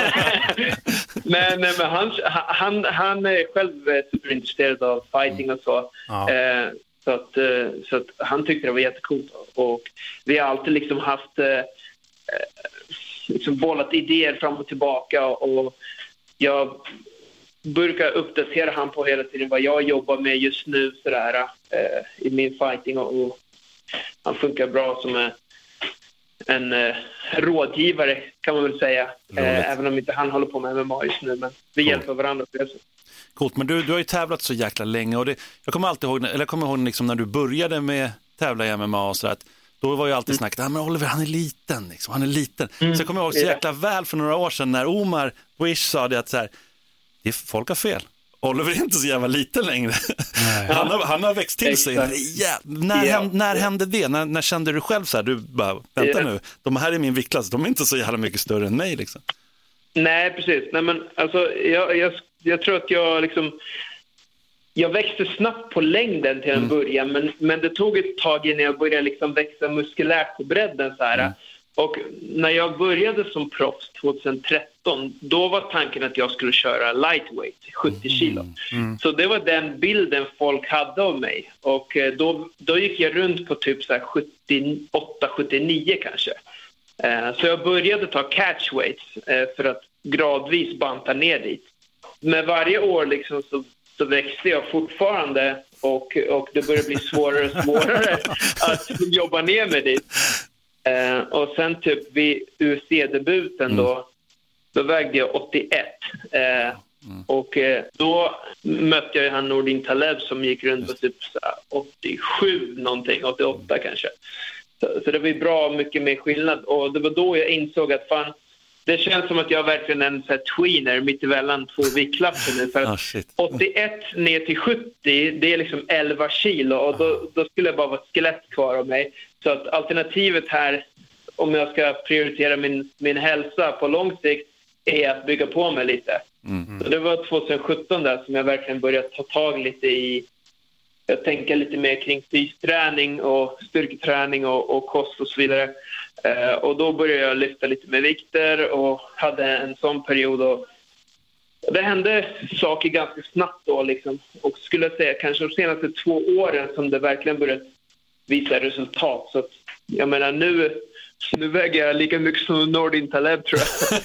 men, men han, han, han är själv superintresserad av fighting och så. Ja. Eh, så, att, så att han tyckte det var jättecoolt. Och vi har alltid liksom haft... Eh, liksom bollat idéer fram och tillbaka och jag brukar uppdatera han på hela tiden vad jag jobbar med just nu sådär, eh, i min fighting och, och han funkar bra som en, en eh, rådgivare kan man väl säga, eh, även om inte han håller på med M M A just nu, men vi cool. hjälper varandra på det. Coolt, men du, du har ju tävlat så jäkla länge och det, jag kommer alltid ihåg, eller jag kommer ihåg liksom när du började med tävla i M M A och så att då var ju alltid snacket, ah, men Oliver han är liten, liksom. han är liten. Mm. Så jag kommer ihåg så jäkla väl för några år sedan när Omar Wish sa det att så här, det är, folk har fel. Oliver är inte så jävla liten längre. han, har, han har växt till sig. Ja, när, yeah. händ, när hände det? När, när kände du själv så här, du bara, vänta yeah. nu, de här är min viktklass, de är inte så jävla mycket större än mig liksom. Nej, precis. Nej, men alltså, jag, jag, jag tror att jag liksom jag växte snabbt på längden till en mm. början, men, men det tog ett tag innan jag började liksom växa muskulärt på bredden så här. Mm. Och när jag började som proffs tjugohundratretton, då var tanken att jag skulle köra lightweight, sjuttio kilo. Mm. Mm. Så det var den bilden folk hade av mig. Och då, då gick jag runt på typ så här sjuttioåtta sjuttionio kanske. Så jag började ta catchweights för att gradvis banta ner dit. Men varje år liksom så så växte jag fortfarande och, och det började bli svårare och svårare att jobba ner med dit. Eh, och sen typ vid U F C-debuten mm. då, då vägde jag åttioett. Eh, mm. Och eh, då mötte jag han Nordin Taleb som gick runt på typ åttiosju någonting, åttioåtta kanske. Så, så det var bra mycket mer skillnad. Och det var då jag insåg att fan, det känns som att jag verkligen är en så här tweener mitt emellan två viktklasser nu. För att oh, åttioett ner till sjuttio, det är liksom elva kilo. Och då, då skulle jag bara vara ett skelett kvar av mig. Så att alternativet här, om jag ska prioritera min, min hälsa på lång sikt, är att bygga på mig lite. Mm. Så det var tjugosjutton där som jag verkligen började ta tag lite i. Jag tänker lite mer kring fysträning och styrketräning och, och kost och så vidare. Uh, och då började jag lyfta lite med vikter och hade en sån period. Och det hände saker ganska snabbt då liksom. Och skulle jag säga kanske de senaste två åren som det verkligen började visa resultat. Så att, jag menar nu, nu väger jag lika mycket som Nordin Taleb tror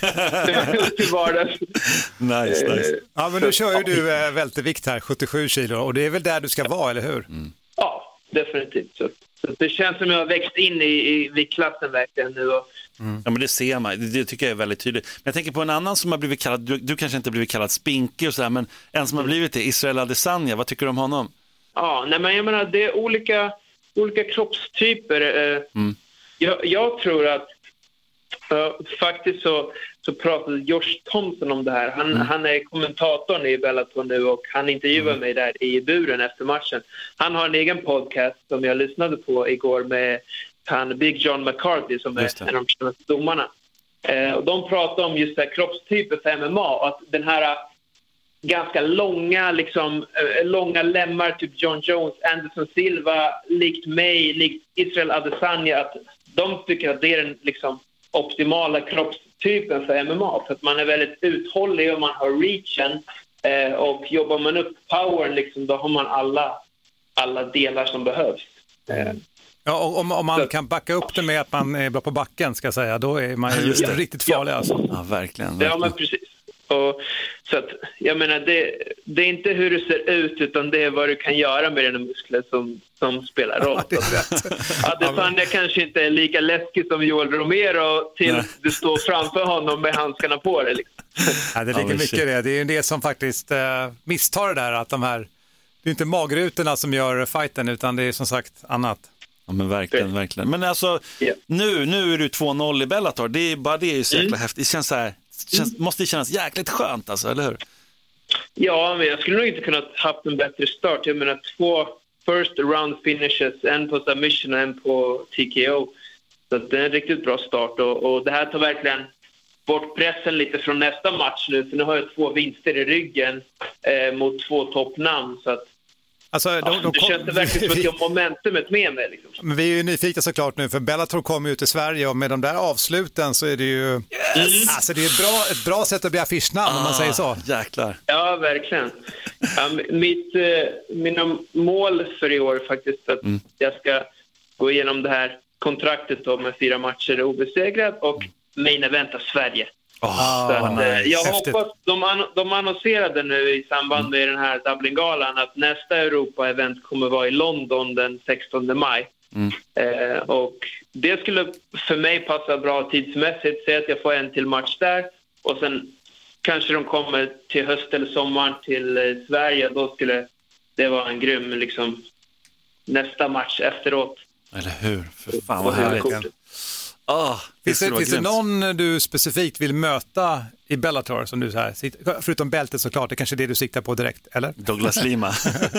jag. Till vardags. Nice, nice. Ja, men nu kör ju du äh, vältevikt här, sjuttiosju kilo. Och det är väl där du ska vara, eller hur? Mm. Ja, definitivt. Så, så det känns som jag har växt in i, i viktklassen verkligen nu. Och... Mm. Ja, men det ser man. Det, det tycker jag är väldigt tydligt. Men jag tänker på en annan som har blivit kallad, du, du kanske inte har blivit kallad spinkig och sådär, men en som har blivit det, Israel Adesanya. Vad tycker du om honom? Ja, nej, men jag menar, det är olika, olika kroppstyper. Mm. Jag, jag tror att uh, faktiskt så, så pratade Josh Thompson om det här. Han, mm. han är kommentatorn i Bellator nu och han intervjuade mm. mig där i buren efter matchen. Han har en egen podcast som jag lyssnade på igår med han Big John McCarthy som är en av de kändaste domarna. Uh, och de pratade om just det här kroppstyper för M M A och att den här ganska långa liksom, äh, långa lemmar typ John Jones, Anderson Silva, likt mig, likt Israel Adesanya, att de tycker att det är den liksom, optimala kroppstypen för M M A för att man är väldigt uthållig och man har reachen eh, och jobbar man upp powern liksom, då har man alla, alla delar som behövs. Eh. Ja, och om, om man kan backa upp det med att man är bra på backen ska jag säga, då är man ju ja. riktigt farlig alltså. Ja, verkligen, verkligen. Ja, men precis. Och, så att, jag menar, det, det är inte hur du ser ut, utan det är vad du kan göra med dina muskler som, som spelar roll. Ja, Adesanya kanske inte är lika läskig som Joel Romero till Nej. Du står framför honom med handskarna på dig. Liksom. Ja, det ligger mycket i det. Det är ju det som faktiskt uh, misstar det där, att de här, det är inte magrutorna som gör fighten, utan det är som sagt annat. Ja, men verkligen, verkligen. Men alltså, yeah. nu, nu är du två noll i Bellator. Det är bara det är så jäkla mm. häftigt. Det känns så här, känns, måste det kännas jäkligt skönt alltså, eller hur? Ja, men jag skulle nog inte kunnat haft en bättre start. Jag menar, två first round finishes, en på submission och en på T K O. Så det är en riktigt bra start. Och, och det här tar verkligen bort pressen lite från nästa match nu. För nu har jag två vinster i ryggen eh, mot två toppnamn. Så att Alltså, de, ja, de det kom, känns det verkligen som att jag har momentumet med mig. Liksom. Men vi är ju nyfikna såklart nu, för Bellator kommer ut i Sverige och med de där avsluten så är det ju yes. alltså, det är ett bra, ett bra sätt att bli affischnamn ah, om man säger så. Jäklar. Ja, verkligen. Um, mitt, uh, mina mål för i år är faktiskt att mm. jag ska gå igenom det här kontraktet då med fyra matcher obesegrad och main eventa Sverige. Oh, så att, nice. Jag Häftigt. hoppas, de, an, de annonserade nu i samband med mm. den här Dublin-galan att nästa Europa-event kommer vara i London den sextonde maj. Mm. Eh, och det skulle för mig passa bra tidsmässigt, så att jag får en till match där och sen kanske de kommer till höst eller sommar till eh, Sverige. Då skulle det vara en grym liksom, nästa match efteråt. Eller hur? För fan vad härligt. Oh, finns det, finns det någon du specifikt vill möta i Bellator som du så här, förutom bältet såklart, det är kanske det du siktar på direkt, eller? Douglas Lima.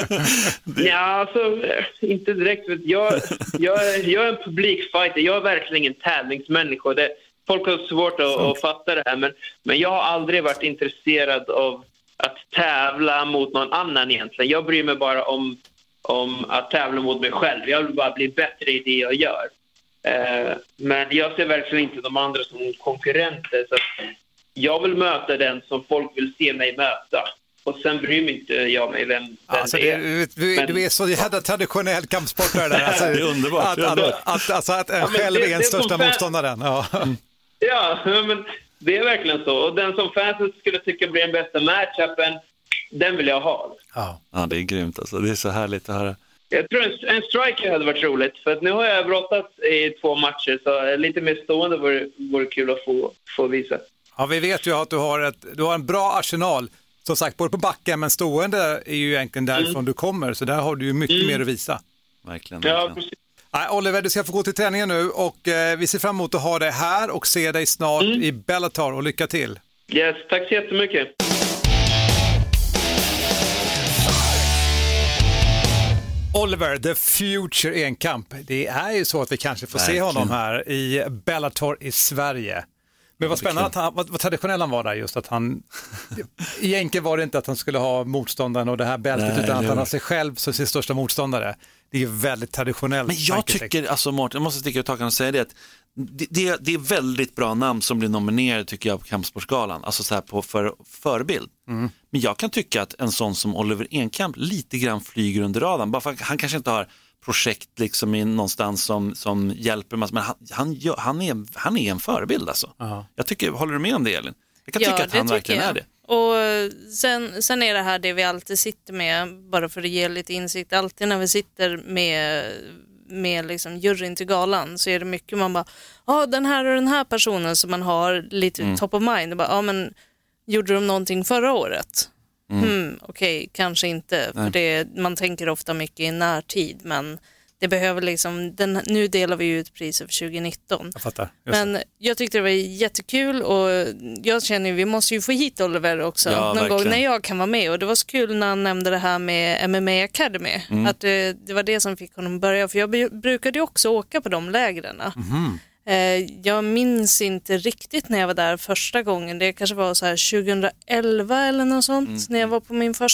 Ja, alltså inte direkt. Jag, jag, jag är en publikfighter, jag är verkligen en tävlingsmänniska. Det, folk har svårt att, att fatta det här, men, men jag har aldrig varit intresserad av att tävla mot någon annan egentligen. Jag bryr mig bara om, om att tävla mot mig själv. Jag vill bara bli bättre i det jag gör. Eh, men jag ser verkligen inte de andra som konkurrenter, så jag vill möta den som folk vill se mig möta, och sen bryr mig inte jag mig vem alltså, det är. Det, du, men, du är så jävla traditionell kampsportare där. Alltså, det är underbart. Att, att, att, att, alltså, att ja, själv det, är den största fan... motståndaren. Ja. Mm. ja, men det är verkligen så. Och den som fansen skulle tycka blir den bästa matchupen, den vill jag ha. Ja, ja, det är grymt alltså. Det är så härligt att höra. Jag tror en, en striker hade varit roligt, för att nu har jag brottat i två matcher, så lite mer stående vore, vore kul att få, få visa. Ja, vi vet ju att du har, ett, du har en bra arsenal, som sagt, både på backen, men stående är ju egentligen därifrån mm. du kommer, så där har du ju mycket mm. mer att visa. Verkligen. verkligen. Ja, precis. Nej, Oliver, du ska få gå till träningen nu, och eh, vi ser fram emot att ha dig här och se dig snart mm. i Bellator, och lycka till. Yes, tack så jättemycket. Oliver, the future enkamp. Det är ju så att vi kanske får Verkligen. se honom här i Bellator i Sverige. Men vad spännande att han, vad, vad traditionell han var där, just att han, egentligen var det inte att han skulle ha motståndaren och det här bältet, Nej, utan att han har sig själv som sin största motståndare. Det är ju väldigt traditionellt. Men jag tycker, alltså Martin, jag måste sticka ut takan och säga det, att det, det, det är väldigt bra namn som blir nominerade, tycker jag, på Kampsportsgalan, alltså så här på för, förebild. Mm. Men jag kan tycka att en sån som Oliver Enkamp lite grann flyger under radarn, bara för att han kanske inte har projekt liksom i någonstans som, som hjälper, men han, han, han, är, han är en förebild alltså. Uh-huh. Jag tycker, håller du med om det, Elin? Jag kan ja, tycka att han verkligen jag. är det. Och sen, sen är det här det vi alltid sitter med, bara för att ge lite insikt, alltid när vi sitter med, med liksom juryn till galan, så är det mycket man bara, ja ah, den här och den här personen som man har lite mm. top of mind, ja ah, men gjorde de någonting förra året? Mm. Hmm, Okej, okay, kanske inte, för det, man tänker ofta mycket i närtid, men det behöver liksom, den, nu delar vi ut priser för tjugo nitton. Jag fattar. Men jag tyckte det var jättekul, och jag känner ju, vi måste ju få hit Oliver också ja, någon verkligen. gång när jag kan vara med, och det var så kul när han nämnde det här med M M A Academy, mm. att det, det var det som fick honom börja, för jag brukade ju också åka på de lägren. Mm. Jag minns inte riktigt när jag var där första gången. Det kanske var så här tjugoelva eller något sånt, mm. när jag var på min första.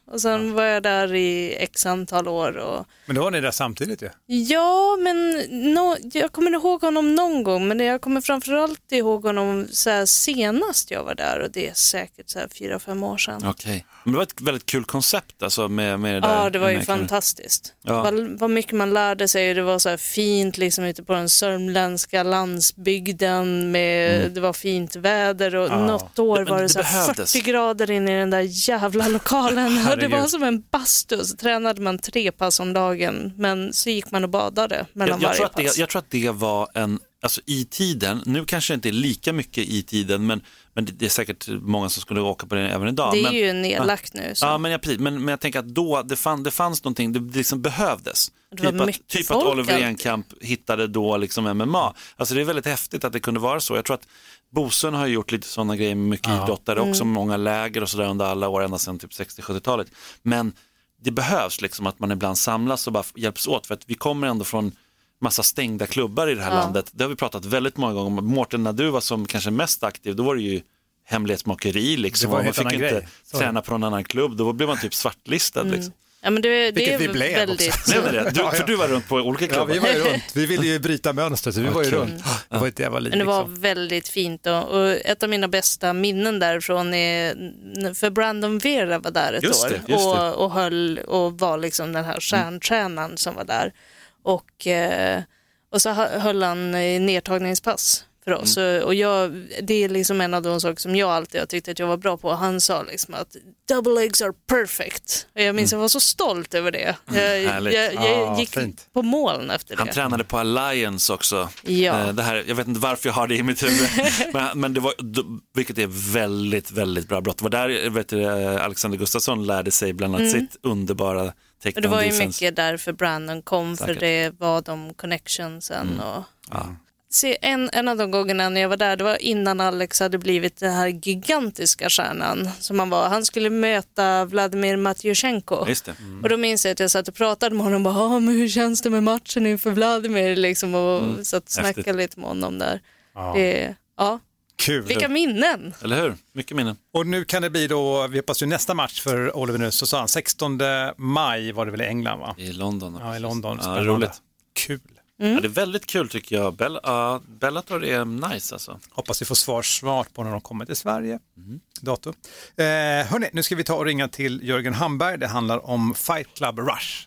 Och sen var jag där i x antal år. Och... Men då var ni där samtidigt ju. Ja. Ja, men no, jag kommer ihåg honom någon gång. Men jag kommer framförallt ihåg honom så här, senast jag var där. Och det är säkert så här fyra, fem år sedan. Okej. Okay. Men det var ett väldigt kul koncept alltså, med, med det där. Ja, det var ju fantastiskt. Ja. Vad, vad mycket man lärde sig. Det var så här fint liksom ute på den sörmländska landsbygden. Med, mm. Det var fint väder. Och ja. något år det, var det, det så här fyrtio grader in i den där jävla lokalen. Och det var som en bastu. Så tränade man tre pass om dagen. Men så gick man och badade mellan jag, jag varje tror att pass. Det, jag tror att det var en, alltså i tiden, nu kanske det inte är lika mycket i tiden, men, men det är säkert många som skulle åka på det även idag. Det är men, ju nedlagt ja, nu. Så. Ja, men, jag, men, men jag tänker att då, det, fann, det fanns någonting, det liksom behövdes. Det typ att, typ att Oliver Enkamp hittade då liksom M M A. Alltså det är väldigt häftigt att det kunde vara så. Jag tror att Bosön har gjort lite sådana grejer med mycket ja. idrottare, mm. också många läger och sådär under alla år, ända sedan typ sextio-sjuttiotalet. Men det behövs liksom att man ibland samlas och bara hjälps åt, för att vi kommer ändå från massa stängda klubbar i det här ja. landet. Det har vi pratat väldigt många gånger om. Mårten, när du var som kanske mest aktiv, då var det ju hemlighetsmakeri liksom. Det var man fick inte grej. träna på någon annan klubb. Då blev man typ svartlistad mm. liksom. Ja, men det, det är vi blev väldigt... Nej, men det. Du, för du var runt på olika klubbar. Ja, vi var ju runt. Vi ville ju bryta mönstret, så vi var ju runt. Mm. Det var inte jävla liv, men det var liksom. väldigt fint. Och, och ett av mina bästa minnen därifrån är för Brandon Vera var där ett just år. Det, just och, det. och höll och var liksom den här stjärntränaren mm. som var där. Och, eh, och så höll han i nedtagningspass för oss. Mm. Och jag, det är liksom en av de saker som jag alltid har tyckt att jag var bra på. Han sa liksom att double legs are perfect. Och jag minns mm. jag var så stolt över det. Jag, mm, jag, jag ah, gick fint. på moln efter det. Han tränade på Alliance också. Ja. Det här, jag vet inte varför jag har det i mitt huvud. men, men det var, vilket är väldigt, väldigt bra brott. Det var där vet du, Alexander Gustafsson lärde sig bland annat mm. sitt underbara tecknande. Och det var ju defense. Mycket därför Brandon kom. Säkert. För det var de connectionsen mm. och... Ja. Se, en, en av de gångerna när jag var där, det var innan Alex hade blivit den här gigantiska stjärnan som han var. Han skulle möta Vladimir Matyushenko. Just det. Mm. Och då minns jag att jag satt och pratade med honom och bara, men hur känns det med matchen inför Vladimir? Liksom, och mm. satt och snackade lite med honom där. Ja. Det, ja. Kul. Vilka minnen. Eller hur? Mycket minnen. Och nu kan det bli då, vi hoppas ju nästa match för Oliver nu, så sa han sextonde maj var det väl i England va? I London. Ja, i London. Ja, roligt. Kul. Mm. Ja, det är väldigt kul tycker jag. Bell, uh, Bellator är nice alltså. Hoppas vi får svar snart på när de kommer till Sverige. Mm. Datum. Eh, hörni, nu ska vi ta och ringa till Jörgen Hamberg. Det handlar om Fight Club Rush.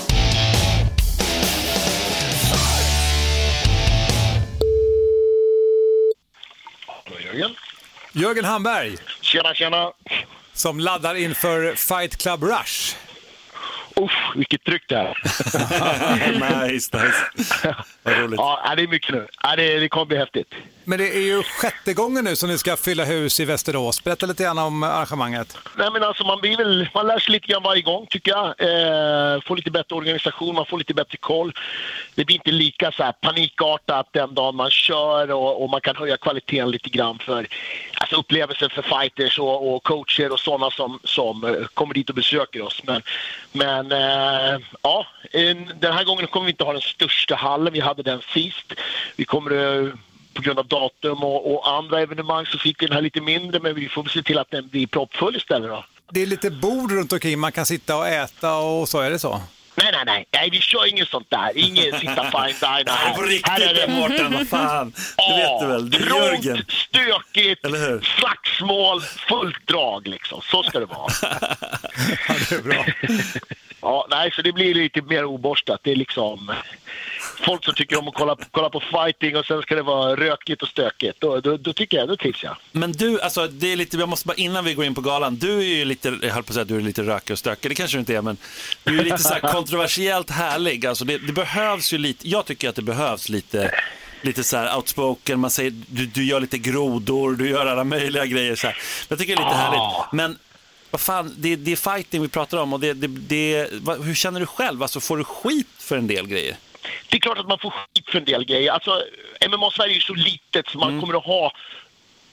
Jörgen. Jörgen Hamberg. Tjena, tjena. Som laddar inför Fight Club Rush. Uff, vilket tryck det är. nice, nice. Vad roligt. Ja, det är mycket nu. Ja, det, det kommer bli häftigt. Men det är ju sjätte gången nu som ni ska fylla hus i Västerås. Berätta lite grann om arrangemanget. Nej, men alltså man blir väl, man lär sig lite grann varje gång tycker jag. Eh, får lite bättre organisation, man får lite bättre koll. Det blir inte lika så här panikartat den dagen man kör och, och man kan höja kvaliteten lite grann för alltså upplevelsen för fighters och, och coacher och sådana som, som kommer dit och besöker oss. Men, men eh, ja, den här gången kommer vi inte ha den största hallen. Vi hade den sist. Vi kommer på grund av datum och, och andra evenemang så fick vi den här lite mindre, men vi får se till att den blir proppfull istället då. Det är lite bord runt omkring, man kan sitta och äta och så, är det så? Nej, nej, nej. Nej, vi kör inget sånt där. Ingen sitta fine diner. Nej, på riktigt här är det Mårten, vad fan. Det vet du väl, det är Jörgen. Stökigt, slagsmål, fullt drag liksom. Så ska det vara. Ja, det är bra. Ja, nej, så det blir lite mer oborstat. Det är liksom folk som tycker om att kolla, kolla på fighting och sen ska det vara rökigt och stökigt. Då, då, då tycker jag, då trivs jag. Men du, alltså det är lite, jag måste bara innan vi går in på galan, du är ju lite, jag höll på att säga att du är lite rökig och stökig, det kanske du inte är, men du är lite så här kontroversiellt härlig. Alltså det, det behövs ju lite, jag tycker att det behövs lite lite så här outspoken, man säger du, du gör lite grodor, du gör alla möjliga grejer så här. Jag tycker det är lite ah. härligt, men vad fan, det, det är fighting vi pratar om och det, det, det, vad, hur känner du själv? Alltså får du skit för en del grejer? Det är klart att man får skit för en del grejer. Alltså, M M A Sverige är ju så litet så man mm. kommer att ha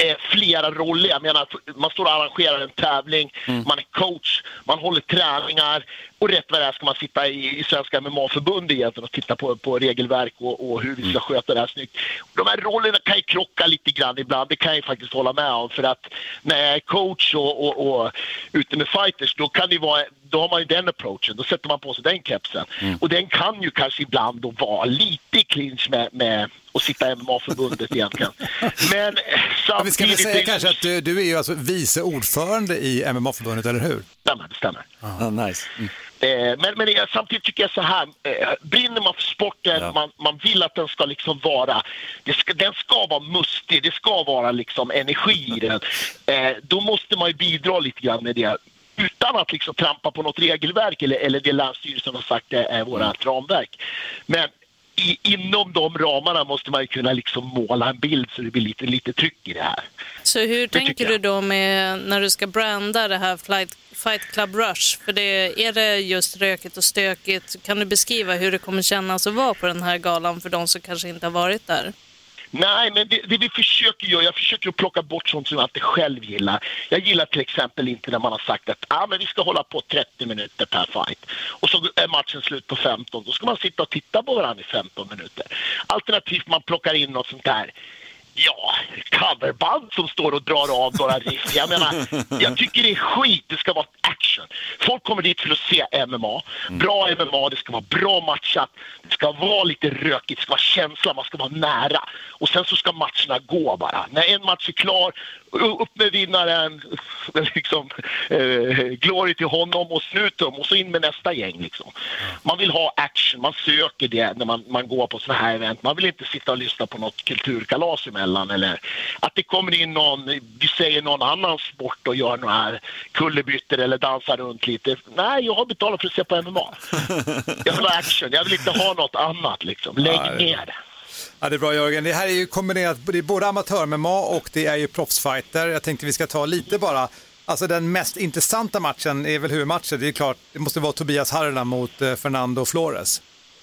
eh, flera roller. Jag menar, man står och arrangerar en tävling, mm. man är coach, man håller träningar och rätt vad det är ska man sitta i, i Svenska M M A-förbund egentligen och titta på, på regelverk och, och hur vi ska sköta det här snyggt. De här rollerna kan ju krocka lite grann ibland, det kan jag faktiskt hålla med om, för att när jag är coach och, och, och ute med fighters, då kan det vara, då har man ju den approachen, då sätter man på sig den kepsen. Mm. Och den kan ju kanske ibland då vara lite i clinch med, med att sitta i M M A-förbundet egentligen. Men ja, vi ska väl säga det kanske att du, du är ju alltså vice ordförande i M M A-förbundet, eller hur? Stämmer, det stämmer. Ah, nice. Mm. Eh, men, men jag, samtidigt tycker jag så här, eh, brinner man för sporten, ja. man, man vill att den ska liksom vara, det ska, den ska vara mustig, det ska vara liksom energi i den. Eh, då måste man ju bidra lite grann med det, utan att liksom trampa på något regelverk eller, eller det Länsstyrelsen har sagt är, är våra mm. ramverk. Men i, inom de ramarna måste man ju kunna liksom måla en bild så det blir lite, lite tryck i det här. Så hur det tänker du då med när du ska branda det här Flight, Fight Club Rush? För det, är det just rökigt och stökigt? Kan du beskriva hur det kommer kännas att vara på den här galan för de som kanske inte har varit där? Nej, men det, det vi försöker göra, jag försöker att plocka bort sånt som jag inte själv gillar. Jag gillar till exempel inte när man har sagt att ah, men vi ska hålla på trettio minuter per fight. Och så är matchen slut på femton. Då ska man sitta och titta på varandra i femton minuter. Alternativt man plockar in något sånt där, ja, coverband som står och drar av några riff. Jag menar, jag tycker det är skit. Det ska vara action. Folk kommer dit för att se M M A. Bra M M A, det ska vara bra matchat. Det ska vara lite rökigt, det ska vara känsla, man ska vara nära. Och sen så ska matcherna gå bara. När en match är klar, upp med vinnaren, liksom, eh, glory till honom och snutum och så in med nästa gäng. Liksom. Man vill ha action, man söker det när man, man går på såna här event. Man vill inte sitta och lyssna på något kulturkalas emellan eller att det kommer in någon, vi säger någon annan sport och gör några här kullerbytter eller dansar runt lite. Nej, jag har betalat för att se på M M A. Jag vill ha action, jag vill inte ha något annat. Liksom. Lägg ner det. Ja, det är bra Jörgen. Det här är ju kombinerat, det är både amatör-M M A och det är ju proffsfighter. Jag tänkte vi ska ta lite bara, alltså den mest intressanta matchen är väl huvudmatchen. Det är klart, det måste vara Tobias Harila mot eh, Fernando Flores.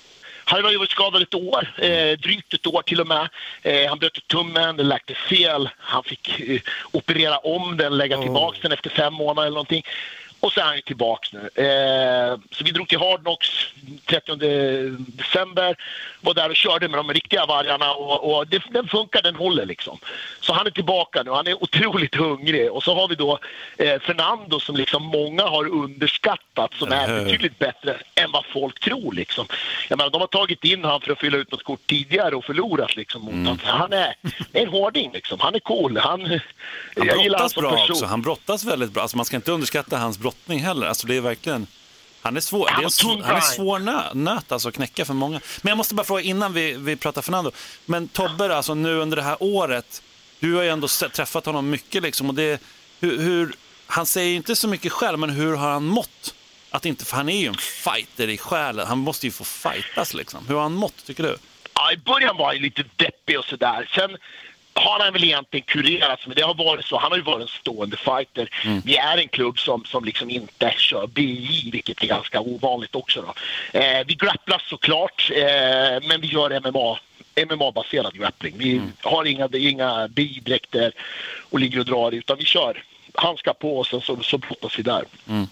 Han har ju varit skadad ett år, eh, drygt ett år till och med. Eh, han bröt tummen, det läkte fel. Han fick eh, operera om den, lägga tillbaka oh. den efter fem månader eller någonting. Och så är han ju tillbaka nu. Eh, så vi drog till Hard Knocks trettionde december. Var där och körde med de riktiga vargarna. Och, och det, den funkar, den håller liksom. Så han är tillbaka nu. Han är otroligt hungrig. Och så har vi då eh, Fernando som liksom många har underskattat. Som är betydligt bättre än vad folk tror liksom. Jag menar, de har tagit in han för att fylla ut något kort tidigare och förlorat liksom. Mot mm. han är en hårding liksom. Han är cool. Han, han jag gillar han som bra person. Också. Han brottas väldigt bra. Alltså man ska inte underskatta hans brottning heller. Alltså det är verkligen... Han är svår, det är svår, han är svår nö, nöt alltså, att knäcka för många. Men jag måste bara fråga innan vi, vi pratar Fernando. Men Tobbe, alltså nu under det här året, du har ju ändå sett, träffat honom mycket liksom. Och det, hur, hur, han säger inte så mycket själv, men hur har han mått? Att inte, för han är ju en fighter i själen. Han måste ju få fightas liksom. Hur har han mått, tycker du? Ja, i början var han lite deppig och sådär. Sen har han väl egentligen kurerats, men det har varit så. Han har ju varit en stående fighter. Mm. Vi är en klubb som, som liksom inte kör B I, vilket är ganska ovanligt också. Då. Eh, vi grapplas såklart, eh, men vi gör M M A, M M A-baserad grappling. Vi mm. har inga, inga B I-dräkter och ligger och drar, utan vi kör handskar på och sen så, så brottas vi där. Mm.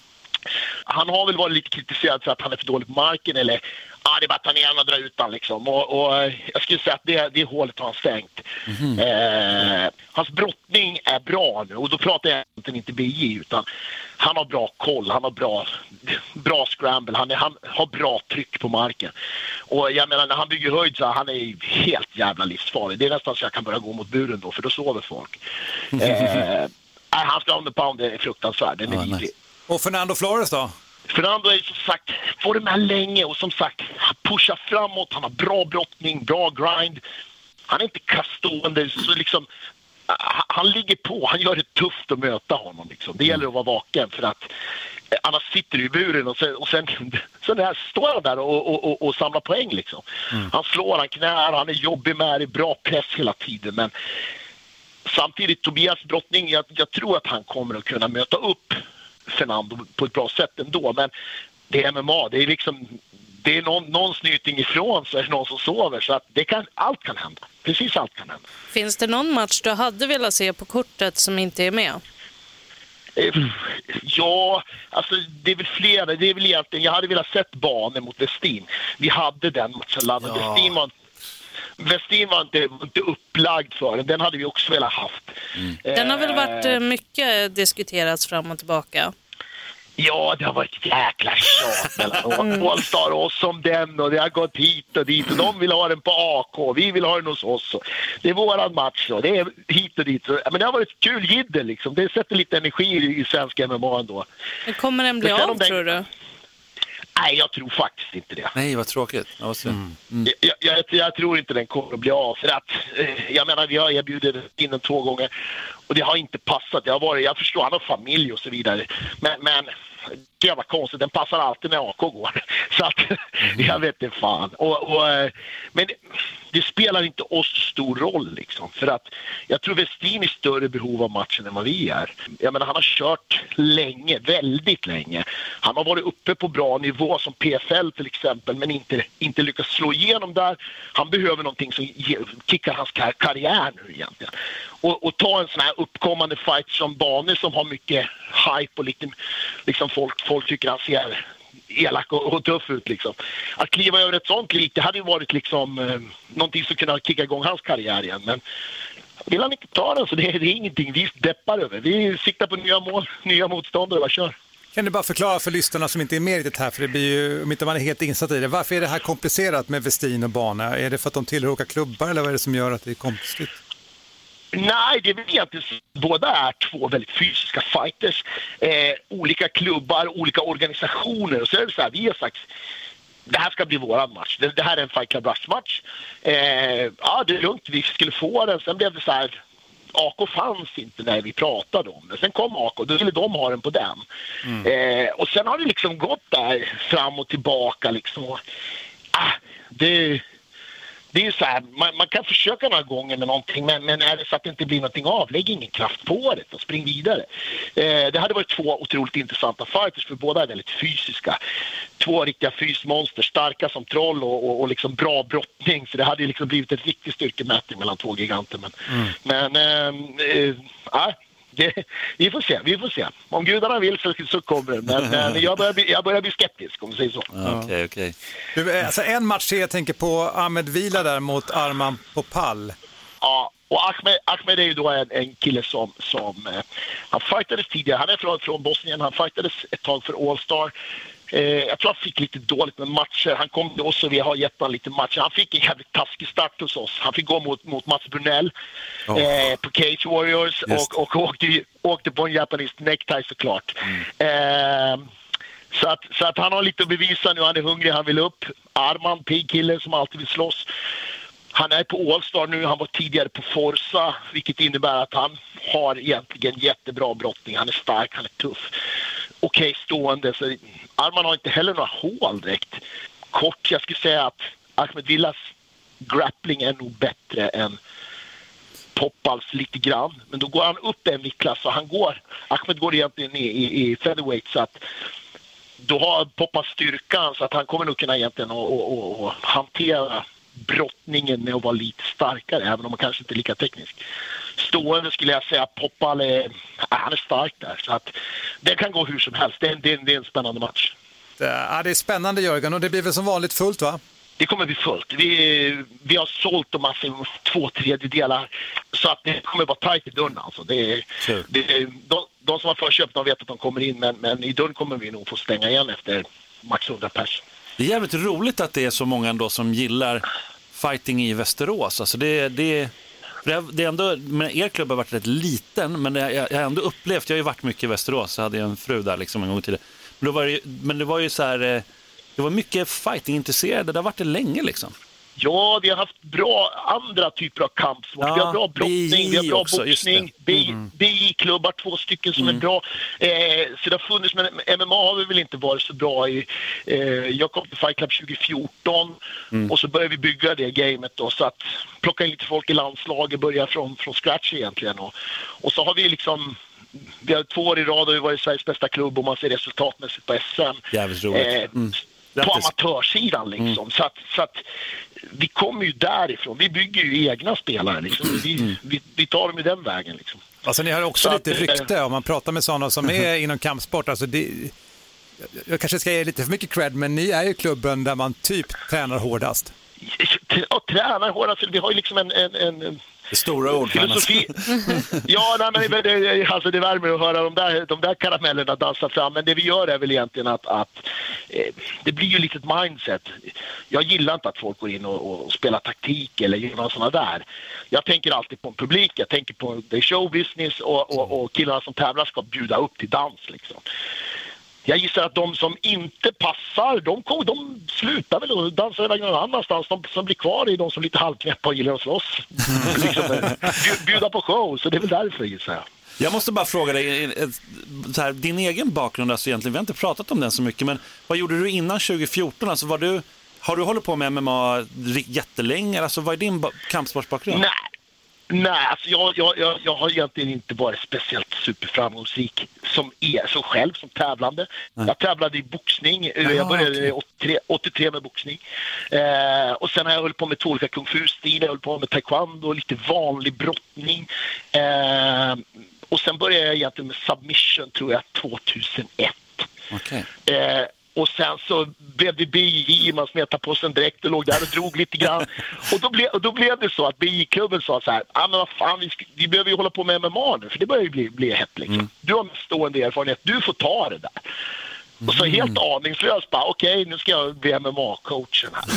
Han har väl varit lite kritiserad för att han är för dålig på marken, eller ja, det är bara att ta ner honom och dra ut han liksom. Och, och jag skulle säga att det, det hålet har han stängt. Mm. Eh, hans brottning är bra nu, och då pratar jag inte B I, utan han har bra koll, han har bra, bra scramble, han, är, han har bra tryck på marken. Och jag menar, när han bygger höjd så han är helt jävla livsfarlig. Det är nästan så jag kan börja gå mot buren då, för då sover folk. Eh, hans ground and pound är fruktansvärd, den är oh, nice. Och Fernando Flores då? Fernando är som sagt varit med länge och som sagt han pushar framåt, han har bra brottning, bra grind. Han är inte kastående, så liksom han ligger på, han gör det tufft att möta honom liksom. Det gäller att vara vaken, för att annars sitter du i buren och sen, och sen, sen där, står han där och, och, och, och samlar poäng liksom. Mm. Han slår, han knär, han är jobbig med det, bra press hela tiden, men samtidigt Tobias brottning, jag, jag tror att han kommer att kunna möta upp Fernando på ett bra sätt ändå, men det är M M A, det är liksom det det är någon, någon snyting ifrån så är det någon som sover. Så att det kan, allt kan hända. Precis allt kan hända. Finns det någon match du hade velat se på kortet som inte är med? Ja, alltså det är väl flera. Det är väl egentligen, jag hade velat sett Bane mot Westin. Vi hade den matchen. Ja. Westin var, Westin var inte, inte upplagd för den. Den hade vi också velat haft. Mm. Den har väl varit mycket diskuterats fram och tillbaka? Ja, det har varit jäkla tjat mellan All-Star och oss om den och det har gått hit och dit och de vill ha den på A K, vi vill ha den hos oss. Det är våran match och det är hit och dit. Men det har varit kul jiddel liksom. Det sätter lite energi i svenska M M A ändå. Men kommer den bli av, den... tror du? Nej, jag tror faktiskt inte det. Nej, vad tråkigt. Mm. Mm. Jag, jag, jag tror inte den kommer att bli av. För att, jag menar, vi har erbjudit in den två gånger och det har inte passat. Det har varit, jag förstår, han har familj och så vidare. Men, men det var konstigt, den passar alltid när A K går. Så att, mm. jag vet inte fan. Och, och, men det, det spelar inte oss stor roll liksom. För att jag tror Westin är i större behov av matchen än vad vi är. Jag menar, han har kört länge, väldigt länge. Han har varit uppe på bra nivå som P F L till exempel, men inte, inte lyckats slå igenom där. Han behöver någonting som kickar hans kar- karriär nu egentligen. Och, och ta en sån här uppkommande fight som Bane som har mycket hype och lite liksom folk, folk tycker han ser elak och, och tuff ut liksom. Att kliva över ett sånt lite hade ju varit liksom eh, någonting som kunde kicka igång hans karriär igen, men vill han inte ta den så det, det är ingenting vi deppar över. Vi siktar på nya mål, nya motståndare, vad kör. Kan du bara förklara för lyssnarna som inte är med i det här, för det blir ju, om inte man är helt insatt i det, varför är det här komplicerat med Westin och Bane? Är det för att de tillhör olika klubbar eller vad är det som gör att det är komplicerat? Nej, det är väl egentligen båda är två väldigt fysiska fighters. Eh, olika klubbar, olika organisationer. Och så är det så här, vi har sagt det här ska bli våran match. Det, det här är en Fight Club Rush-match. Eh, ja, det är lugnt, vi skulle få den. Sen blev det så här, A K fanns inte när vi pratade om det. Sen kom A K, då ville de ha den på den. Mm. Eh, och sen har det liksom gått där fram och tillbaka liksom. Och, ah, det... Det är ju så här, man, man kan försöka några gånger med någonting, men, men är det så att det inte blir någonting av, lägg ingen kraft på det och spring vidare. Eh, det hade varit två otroligt intressanta fighters, för båda är väldigt fysiska. Två riktiga fysmonster, starka som troll och, och, och liksom bra brottning, så det hade ju liksom blivit en riktig styrkemätning mellan två giganter. Men, mm. men eh, eh, äh, det, vi får se, vi får se. Om gudarna vill så, så kommer det. Men, men jag, börjar bli, jag börjar bli skeptisk om du säger så. Okej, okej. Alltså en match jag tänker på Ahmed Vila där mot Arman Popal. Ja, och Ahmed, Ahmed är ju då en, en kille som, som eh, han fightades tidigare. Han är från, från Bosnien, han fightades ett tag för All-Star. Eh, jag tror han fick lite dåligt med matcher. Han kom till oss och vi har gett honom lite matcher. Han fick en jävligt taskig start hos oss. Han fick gå mot, mot Mats Brunell oh. eh, på Cage Warriors och, och åkte, åkte på en Japanese necktie såklart. Mm. Eh, så, att, så att han har lite att bevisa nu. Han är hungrig, han vill upp. Arman, pig kille som alltid vill slåss. Han är på All-Star nu, han var tidigare på Forza, vilket innebär att han har egentligen jättebra brottning. Han är stark, han är tuff. Okej, stående. Så Arman har inte heller några hål direkt. Kort, jag skulle säga att Ahmed Villas grappling är nog bättre än Popals lite grann. Men då går han upp en viktklass och han går, Ahmed går egentligen i, i, i featherweight, så att då har Poppas styrkan så att han kommer nog kunna egentligen och, och, och hantera brottningen med att vara lite starkare, även om man kanske inte är lika teknisk. Stående skulle jag säga att Popal är, han är stark där, så att det kan gå hur som helst. Det är en, det är en, det är en spännande match. Ja, det är spännande, Jörgen, och det blir väl som vanligt fullt, va? Det kommer bli fullt. Vi, vi har sålt dem alltså två tredjedelar, så att det kommer vara tajt i dörren. Alltså. Det är, sure. det är, de, de som har förköpt, de vet att de kommer in, men, men i dörren kommer vi nog få stänga igen efter max hundra pers. Det är jävligt roligt att det är så många ändå som gillar fighting i Västerås. Alltså det, det, det är ändå, men er klubb har varit rätt liten, men jag, jag har ändå upplevt, jag har ju varit mycket i Västerås, så hade jag en fru där liksom en gång till det. Men, då var det, men det var ju så här, det var mycket fighting-intresserade, det har varit det länge liksom. Ja, vi har haft bra andra typer av kampsport. Ja, vi har bra brottning, vi har bra också, boxning, mm. B I-klubbar, två stycken som mm. är bra. Eh, så det har funnits, men M M A har vi väl inte varit så bra i. Eh, jag kom till Fight Club tjugo fjorton mm. och så började vi bygga det gamet då, så att plocka in lite folk i landslaget, börja från, från scratch egentligen. Och, och så har vi liksom, vi har två år i rad och vi varit Sveriges bästa klubb och man ser resultatmässigt på S M. Jävligt roligt. Eh, mm. på amatörsidan liksom. Mm. Så, att, så att vi kommer ju därifrån. Vi bygger ju egna spelare liksom. Vi, mm. vi, vi tar dem i den vägen liksom. Alltså ni har också så lite att, rykte om man pratar med sådana som är inom kampsport. Alltså det, jag kanske ska ge lite för mycket cred, men ni är ju klubben där man typ tränar hårdast. Ja, tränar hårdast. Vi har ju liksom en... en, en det stora ord. Filosofi. Ja, nej, men det, alltså det värmer att höra de där, de där karamellerna dansa fram. Men det vi gör är väl egentligen att, att eh, det blir ju lite ett mindset. Jag gillar inte att folk går in och, och spelar taktik eller gör något sådana där. Jag tänker alltid på en publik. Jag tänker på the show business och, och, och killarna som tävlar ska bjuda upp till dans liksom. Jag gissar att de som inte passar, de, de slutar väl och dansar iväg någon annanstans. De som blir kvar är de som lite halvknäppa och gillar att slåss. liksom, bjuda på show, så det är väl därför gissar jag. Jag måste bara fråga dig, så här, din egen bakgrund, alltså egentligen, vi har inte pratat om den så mycket, men vad gjorde du innan tjugo fjorton? Alltså var du, har du hållit på med M M A jättelänge? Alltså vad är din kampsportsbakgrund? Nej. Nej, alltså jag, jag, jag, jag har egentligen inte varit speciellt superframgångsrik som, är, som själv, som tävlande. Nej. Jag tävlade i boxning. Aha, jag började okay. åttiotre, åttiotre med boxning. Eh, och sen har jag hållit på med två olika kung fu-stilar. Jag hållit på med taekwondo, lite vanlig brottning. Eh, och sen började jag egentligen med submission, tror jag, tvåtusenett. Okay. Eh, Och sen så blev det B I J, man smetade på sig direkt och låg där och drog lite grann. Och då, ble, och då blev det så att B I J-klubben sa så här, ah, men vad fan, vi, ska, vi behöver ju hålla på med M M A nu, för det börjar ju bli, bli hett liksom. Mm. Du har stående erfarenhet, du får ta det där. Mm. Och så helt aningslöst bara, okej, okay, nu ska jag bli M M A-coachen här.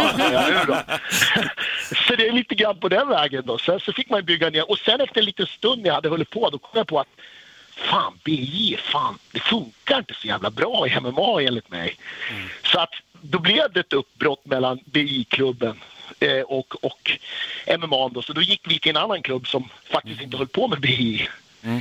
Så det är lite grann på den vägen då. Sen så fick man bygga ner, och sen efter en liten stund när jag hade hållit på, då kom jag på att fan, B I, fan, det funkar inte så jävla bra i M M A enligt mig. Mm. Så att då blev det ett uppbrott mellan B I-klubben eh, och, och M M A då. Så då gick vi till en annan klubb som faktiskt mm. inte höll på med B I. Mm.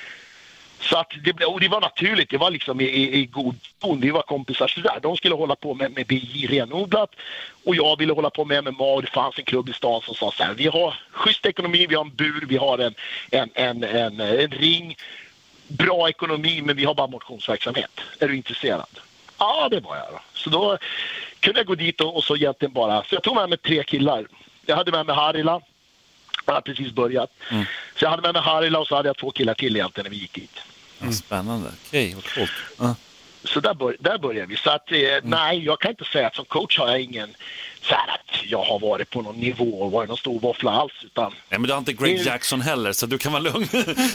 Så att det, och det var naturligt, det var liksom i, i, i god ton, vi var kompisar så där. De skulle hålla på med, med B I renodlat och jag ville hålla på med M M A, och det fanns en klubb i stan som sa så här, vi har schysst ekonomi, vi har en bur, vi har en, en, en, en, en ring, bra ekonomi, men vi har bara motionsverksamhet. Är du intresserad? Ja, det var jag då. Så då kunde jag gå dit och, och så egentligen bara... Så jag tog med mig tre killar. Jag hade med mig Harila. Jag hade precis börjat. Mm. Så jag hade med mig Harila och så hade jag två killar till egentligen när vi gick hit. Mm. Spännande. Okej, vad coolt. Uh. Så där, bör, där började vi. Så att, eh, mm. nej, jag kan inte säga att som coach har jag ingen... så här att jag har varit på någon nivå och varit någon stor våffla alls. Utan... Nej, men du har inte Greg Jackson heller, så du kan vara lugn.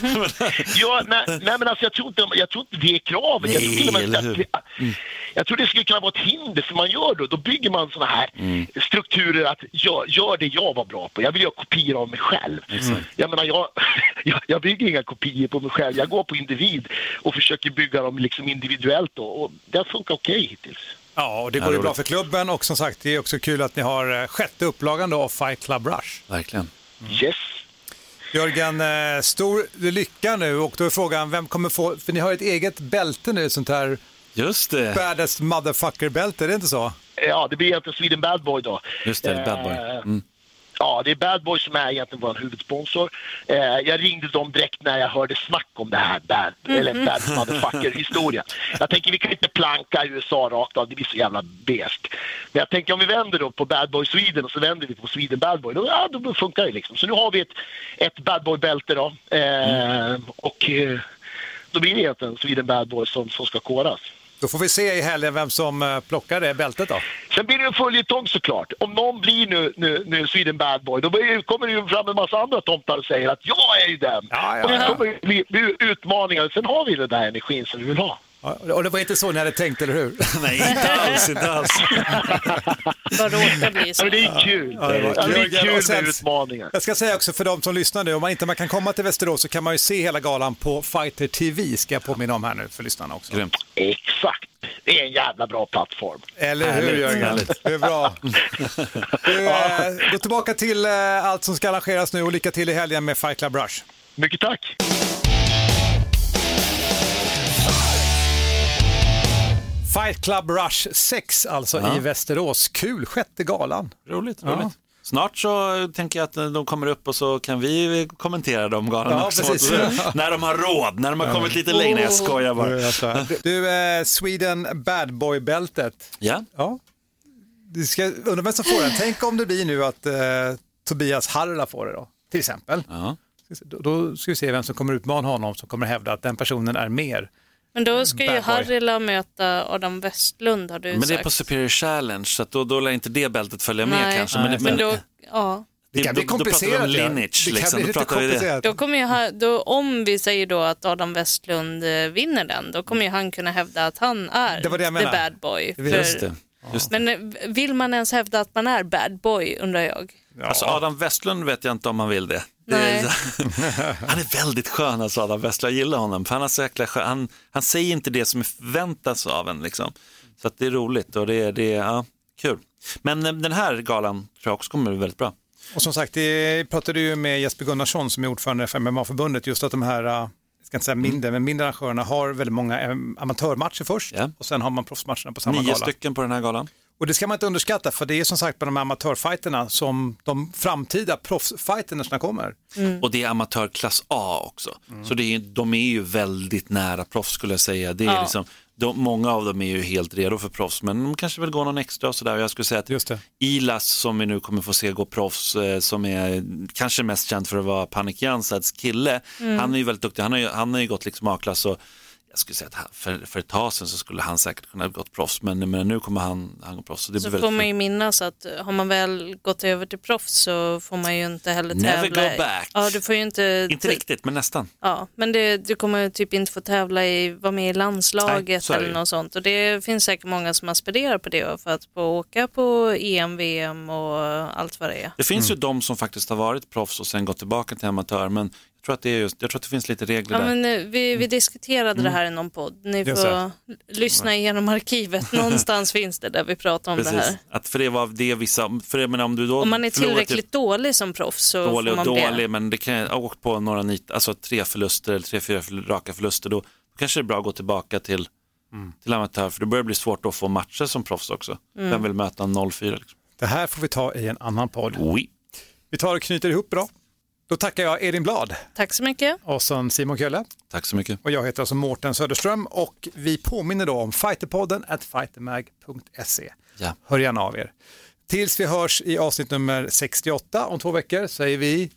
ja, nej, nej, men alltså jag tror inte, jag tror inte det är kravet. Jag tror, man, jag, mm. jag tror det skulle kunna vara ett hinder, för man gör då, då bygger man såna här mm. strukturer att jag gör det jag var bra på. Jag vill göra kopior av mig själv. Mm. Jag menar, jag, jag, jag bygger inga kopior på mig själv. Jag går på individ och försöker bygga dem liksom individuellt då, och det funkar okej okay hittills. Ja, och det går ju bra för klubben, och som sagt, det är också kul att ni har sjätte upplagan då av Fight Club Rush. Verkligen. Mm. Yes. Jörgen, stor lycka nu, och då är frågan, vem kommer få, för ni har ett eget bälte nu, sånt här Just det. baddest motherfucker-bälte, är det inte så? Ja, det blir egentligen Sweden Bad Boy då. Just det, Bad Boy. Mm. Ja, det är Bad Boy som är egentligen vår huvudsponsor. Eh, jag ringde dem direkt när jag hörde snack om det här Bad, mm-hmm. eller Bad Motherfucker-historien. Jag tänker, vi kan inte planka U S A rakt av, det blir så jävla best. Men jag tänker, om vi vänder då på Bad Boy Sweden och så vänder vi på Sweden Bad Boy, då, ja, då funkar det liksom. Så nu har vi ett, ett Bad Boy-bälte då. Eh, mm. Och eh, då blir det egentligen Sweden Bad Boy som, som ska koras. Då får vi se i helgen vem som plockar det bältet då. Sen blir det en följetong såklart. Om någon blir nu, nu, nu Sweden Bad Boy, då blir, kommer det ju fram en massa andra tomtar och säger att jag är ju den. Ja, ja, och det ja. kommer bli, bli utmaningar. Sen har vi den där energin som vi vill ha. Ja, och det var inte så ni hade tänkt, eller hur? Nej, inte alls, inte alls. Vad råkar bli så. Ja, det är kul. Ja, det är, ja, det är kul med utmaningar. Jag ska säga också för de som lyssnar nu, om man inte man kan komma till Västerås så kan man ju se hela galan på Fighter T V, ska jag påminna om här nu för lyssnarna också. Grymt. Exakt. Det är en jävla bra plattform. Eller hur, Jörgen? Det är bra. Du, eh, då tillbaka till eh, allt som ska arrangeras nu, och lycka till i helgen med Fight Club Rush. Mycket tack. Fight Club Rush sex alltså, ja. i Västerås. Kul, sjätte galan. Roligt, roligt. Ja. snart så tänker jag att de kommer upp och så kan vi kommentera dem Galan Ja, också. precis. När de har råd, när de har kommit lite längre. Jag skojar bara. Du, eh, Sweden Bad Boy-bältet. Ja. Ja. Du ska, undrar vem som får den. Tänk om det blir nu att eh, Tobias Harla får det då, till exempel. Ja. Då, då ska vi se vem som kommer utmana honom, som kommer hävda att den personen är mer. Men då ska ju Bad boy. Harila möta Adam Westlund, har du Men sagt. det är på Superior Challenge, så att då, då lär inte det bältet följa med Nej. kanske. Nej, Men, Men men då, ja. Det kan bli då, då pratar vi om komplicerat. ja. lineage. Det kan Liksom. bli Då lite pratar vi det. komplicerat. Då kommer ju, ha- då, om vi säger då att Adam Westlund eh, vinner den, då kommer ju han kunna hävda att han är Det var det jag the menar. bad boy. Det vill- Just det. Just det. Men eh, vill man ens hävda att man är bad boy, undrar jag. Ja. Alltså Adam Westlund vet jag inte om man vill det. det är, han är väldigt skön alltså, Adam Westlund. Jag gillar honom. För han, är så jäkla skön. Han, han säger inte det som förväntas av en. Liksom. Så att det är roligt och det är, det är ja, kul. Men eh, den här galan tror jag också kommer bli väldigt bra. Och som sagt, det pratade ju med Jesper Gunnarsson som är ordförande för M M A-förbundet, just att de här, jag ska inte säga mindre, men mindre arrangörerna har väldigt många eh, amatörmatcher först Ja. och sen har man proffsmatcherna på samma Nio gala. stycken på den här galan. Och det ska man inte underskatta, för det är som sagt på de här amatörfighterna som de framtida proffsfighterna kommer. Mm. Och det är amatörklass A också. Mm. Så det är, de är ju väldigt nära proffs skulle jag säga. Det är Ja. liksom, de, många av dem är ju helt redo för proffs, men de kanske vill gå någon extra och sådär. Jag skulle säga att Just det. Ilas, som vi nu kommer få se gå proffs, eh, som är kanske mest känd för att vara Panik Jansads kille, Mm. han är ju väldigt duktig. Han har ju, han har ju gått liksom A-klass och jag skulle säga att han, för, för ett tag sedan så skulle han säkert kunna ha gått proffs, men, men nu kommer han, han gå proffs. Så, det Så blir får väldigt man ju minnas att har man väl gått över till proffs så får man ju inte heller Never tävla. go back. Ja, du får ju inte... Inte riktigt, men nästan. Ja, men det, du kommer ju typ inte få tävla i, vara med i landslaget. Nej, så är det eller ju. något sånt. Och det finns säkert många som aspirerar på det för att få åka på E M, V M och allt vad det är. Det finns Mm. ju de som faktiskt har varit proffs och sen gått tillbaka till amatör, men jag tror att det, är just, jag tror att det finns lite regler Ja, där. men eh, vi, vi diskuterade det här i någon podd. Ni Just får det. lyssna igenom arkivet. Någonstans finns det där vi pratar om det Precis, här. att för det var det vissa, för det, men om du då Om man är förlorar tillräckligt dålig som proffs så dålig får och man bli... dålig, men det kan jag ha åkt på några nit, alltså tre förluster eller tre, fyra raka förluster, då kanske det är bra att gå tillbaka till, till amatör, för det börjar bli svårt att få matcher som proffs också. Mm. Vem vill möta en noll fyra liksom? Det här får vi ta i en annan podd. Oui. Vi tar och knyter ihop bra. Då tackar jag Elin Blad Tack så mycket. och sen Simon Kölle. Tack så mycket. Och jag heter alltså Mårten Söderström och vi påminner då om fighterpodden at fightermag punkt se. Ja. Hör gärna av er. Tills vi hörs i avsnitt nummer sextioåtta om två veckor säger vi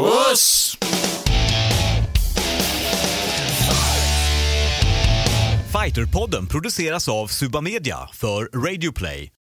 Oss! Fighterpodden produceras av Suba Media för Radio Play.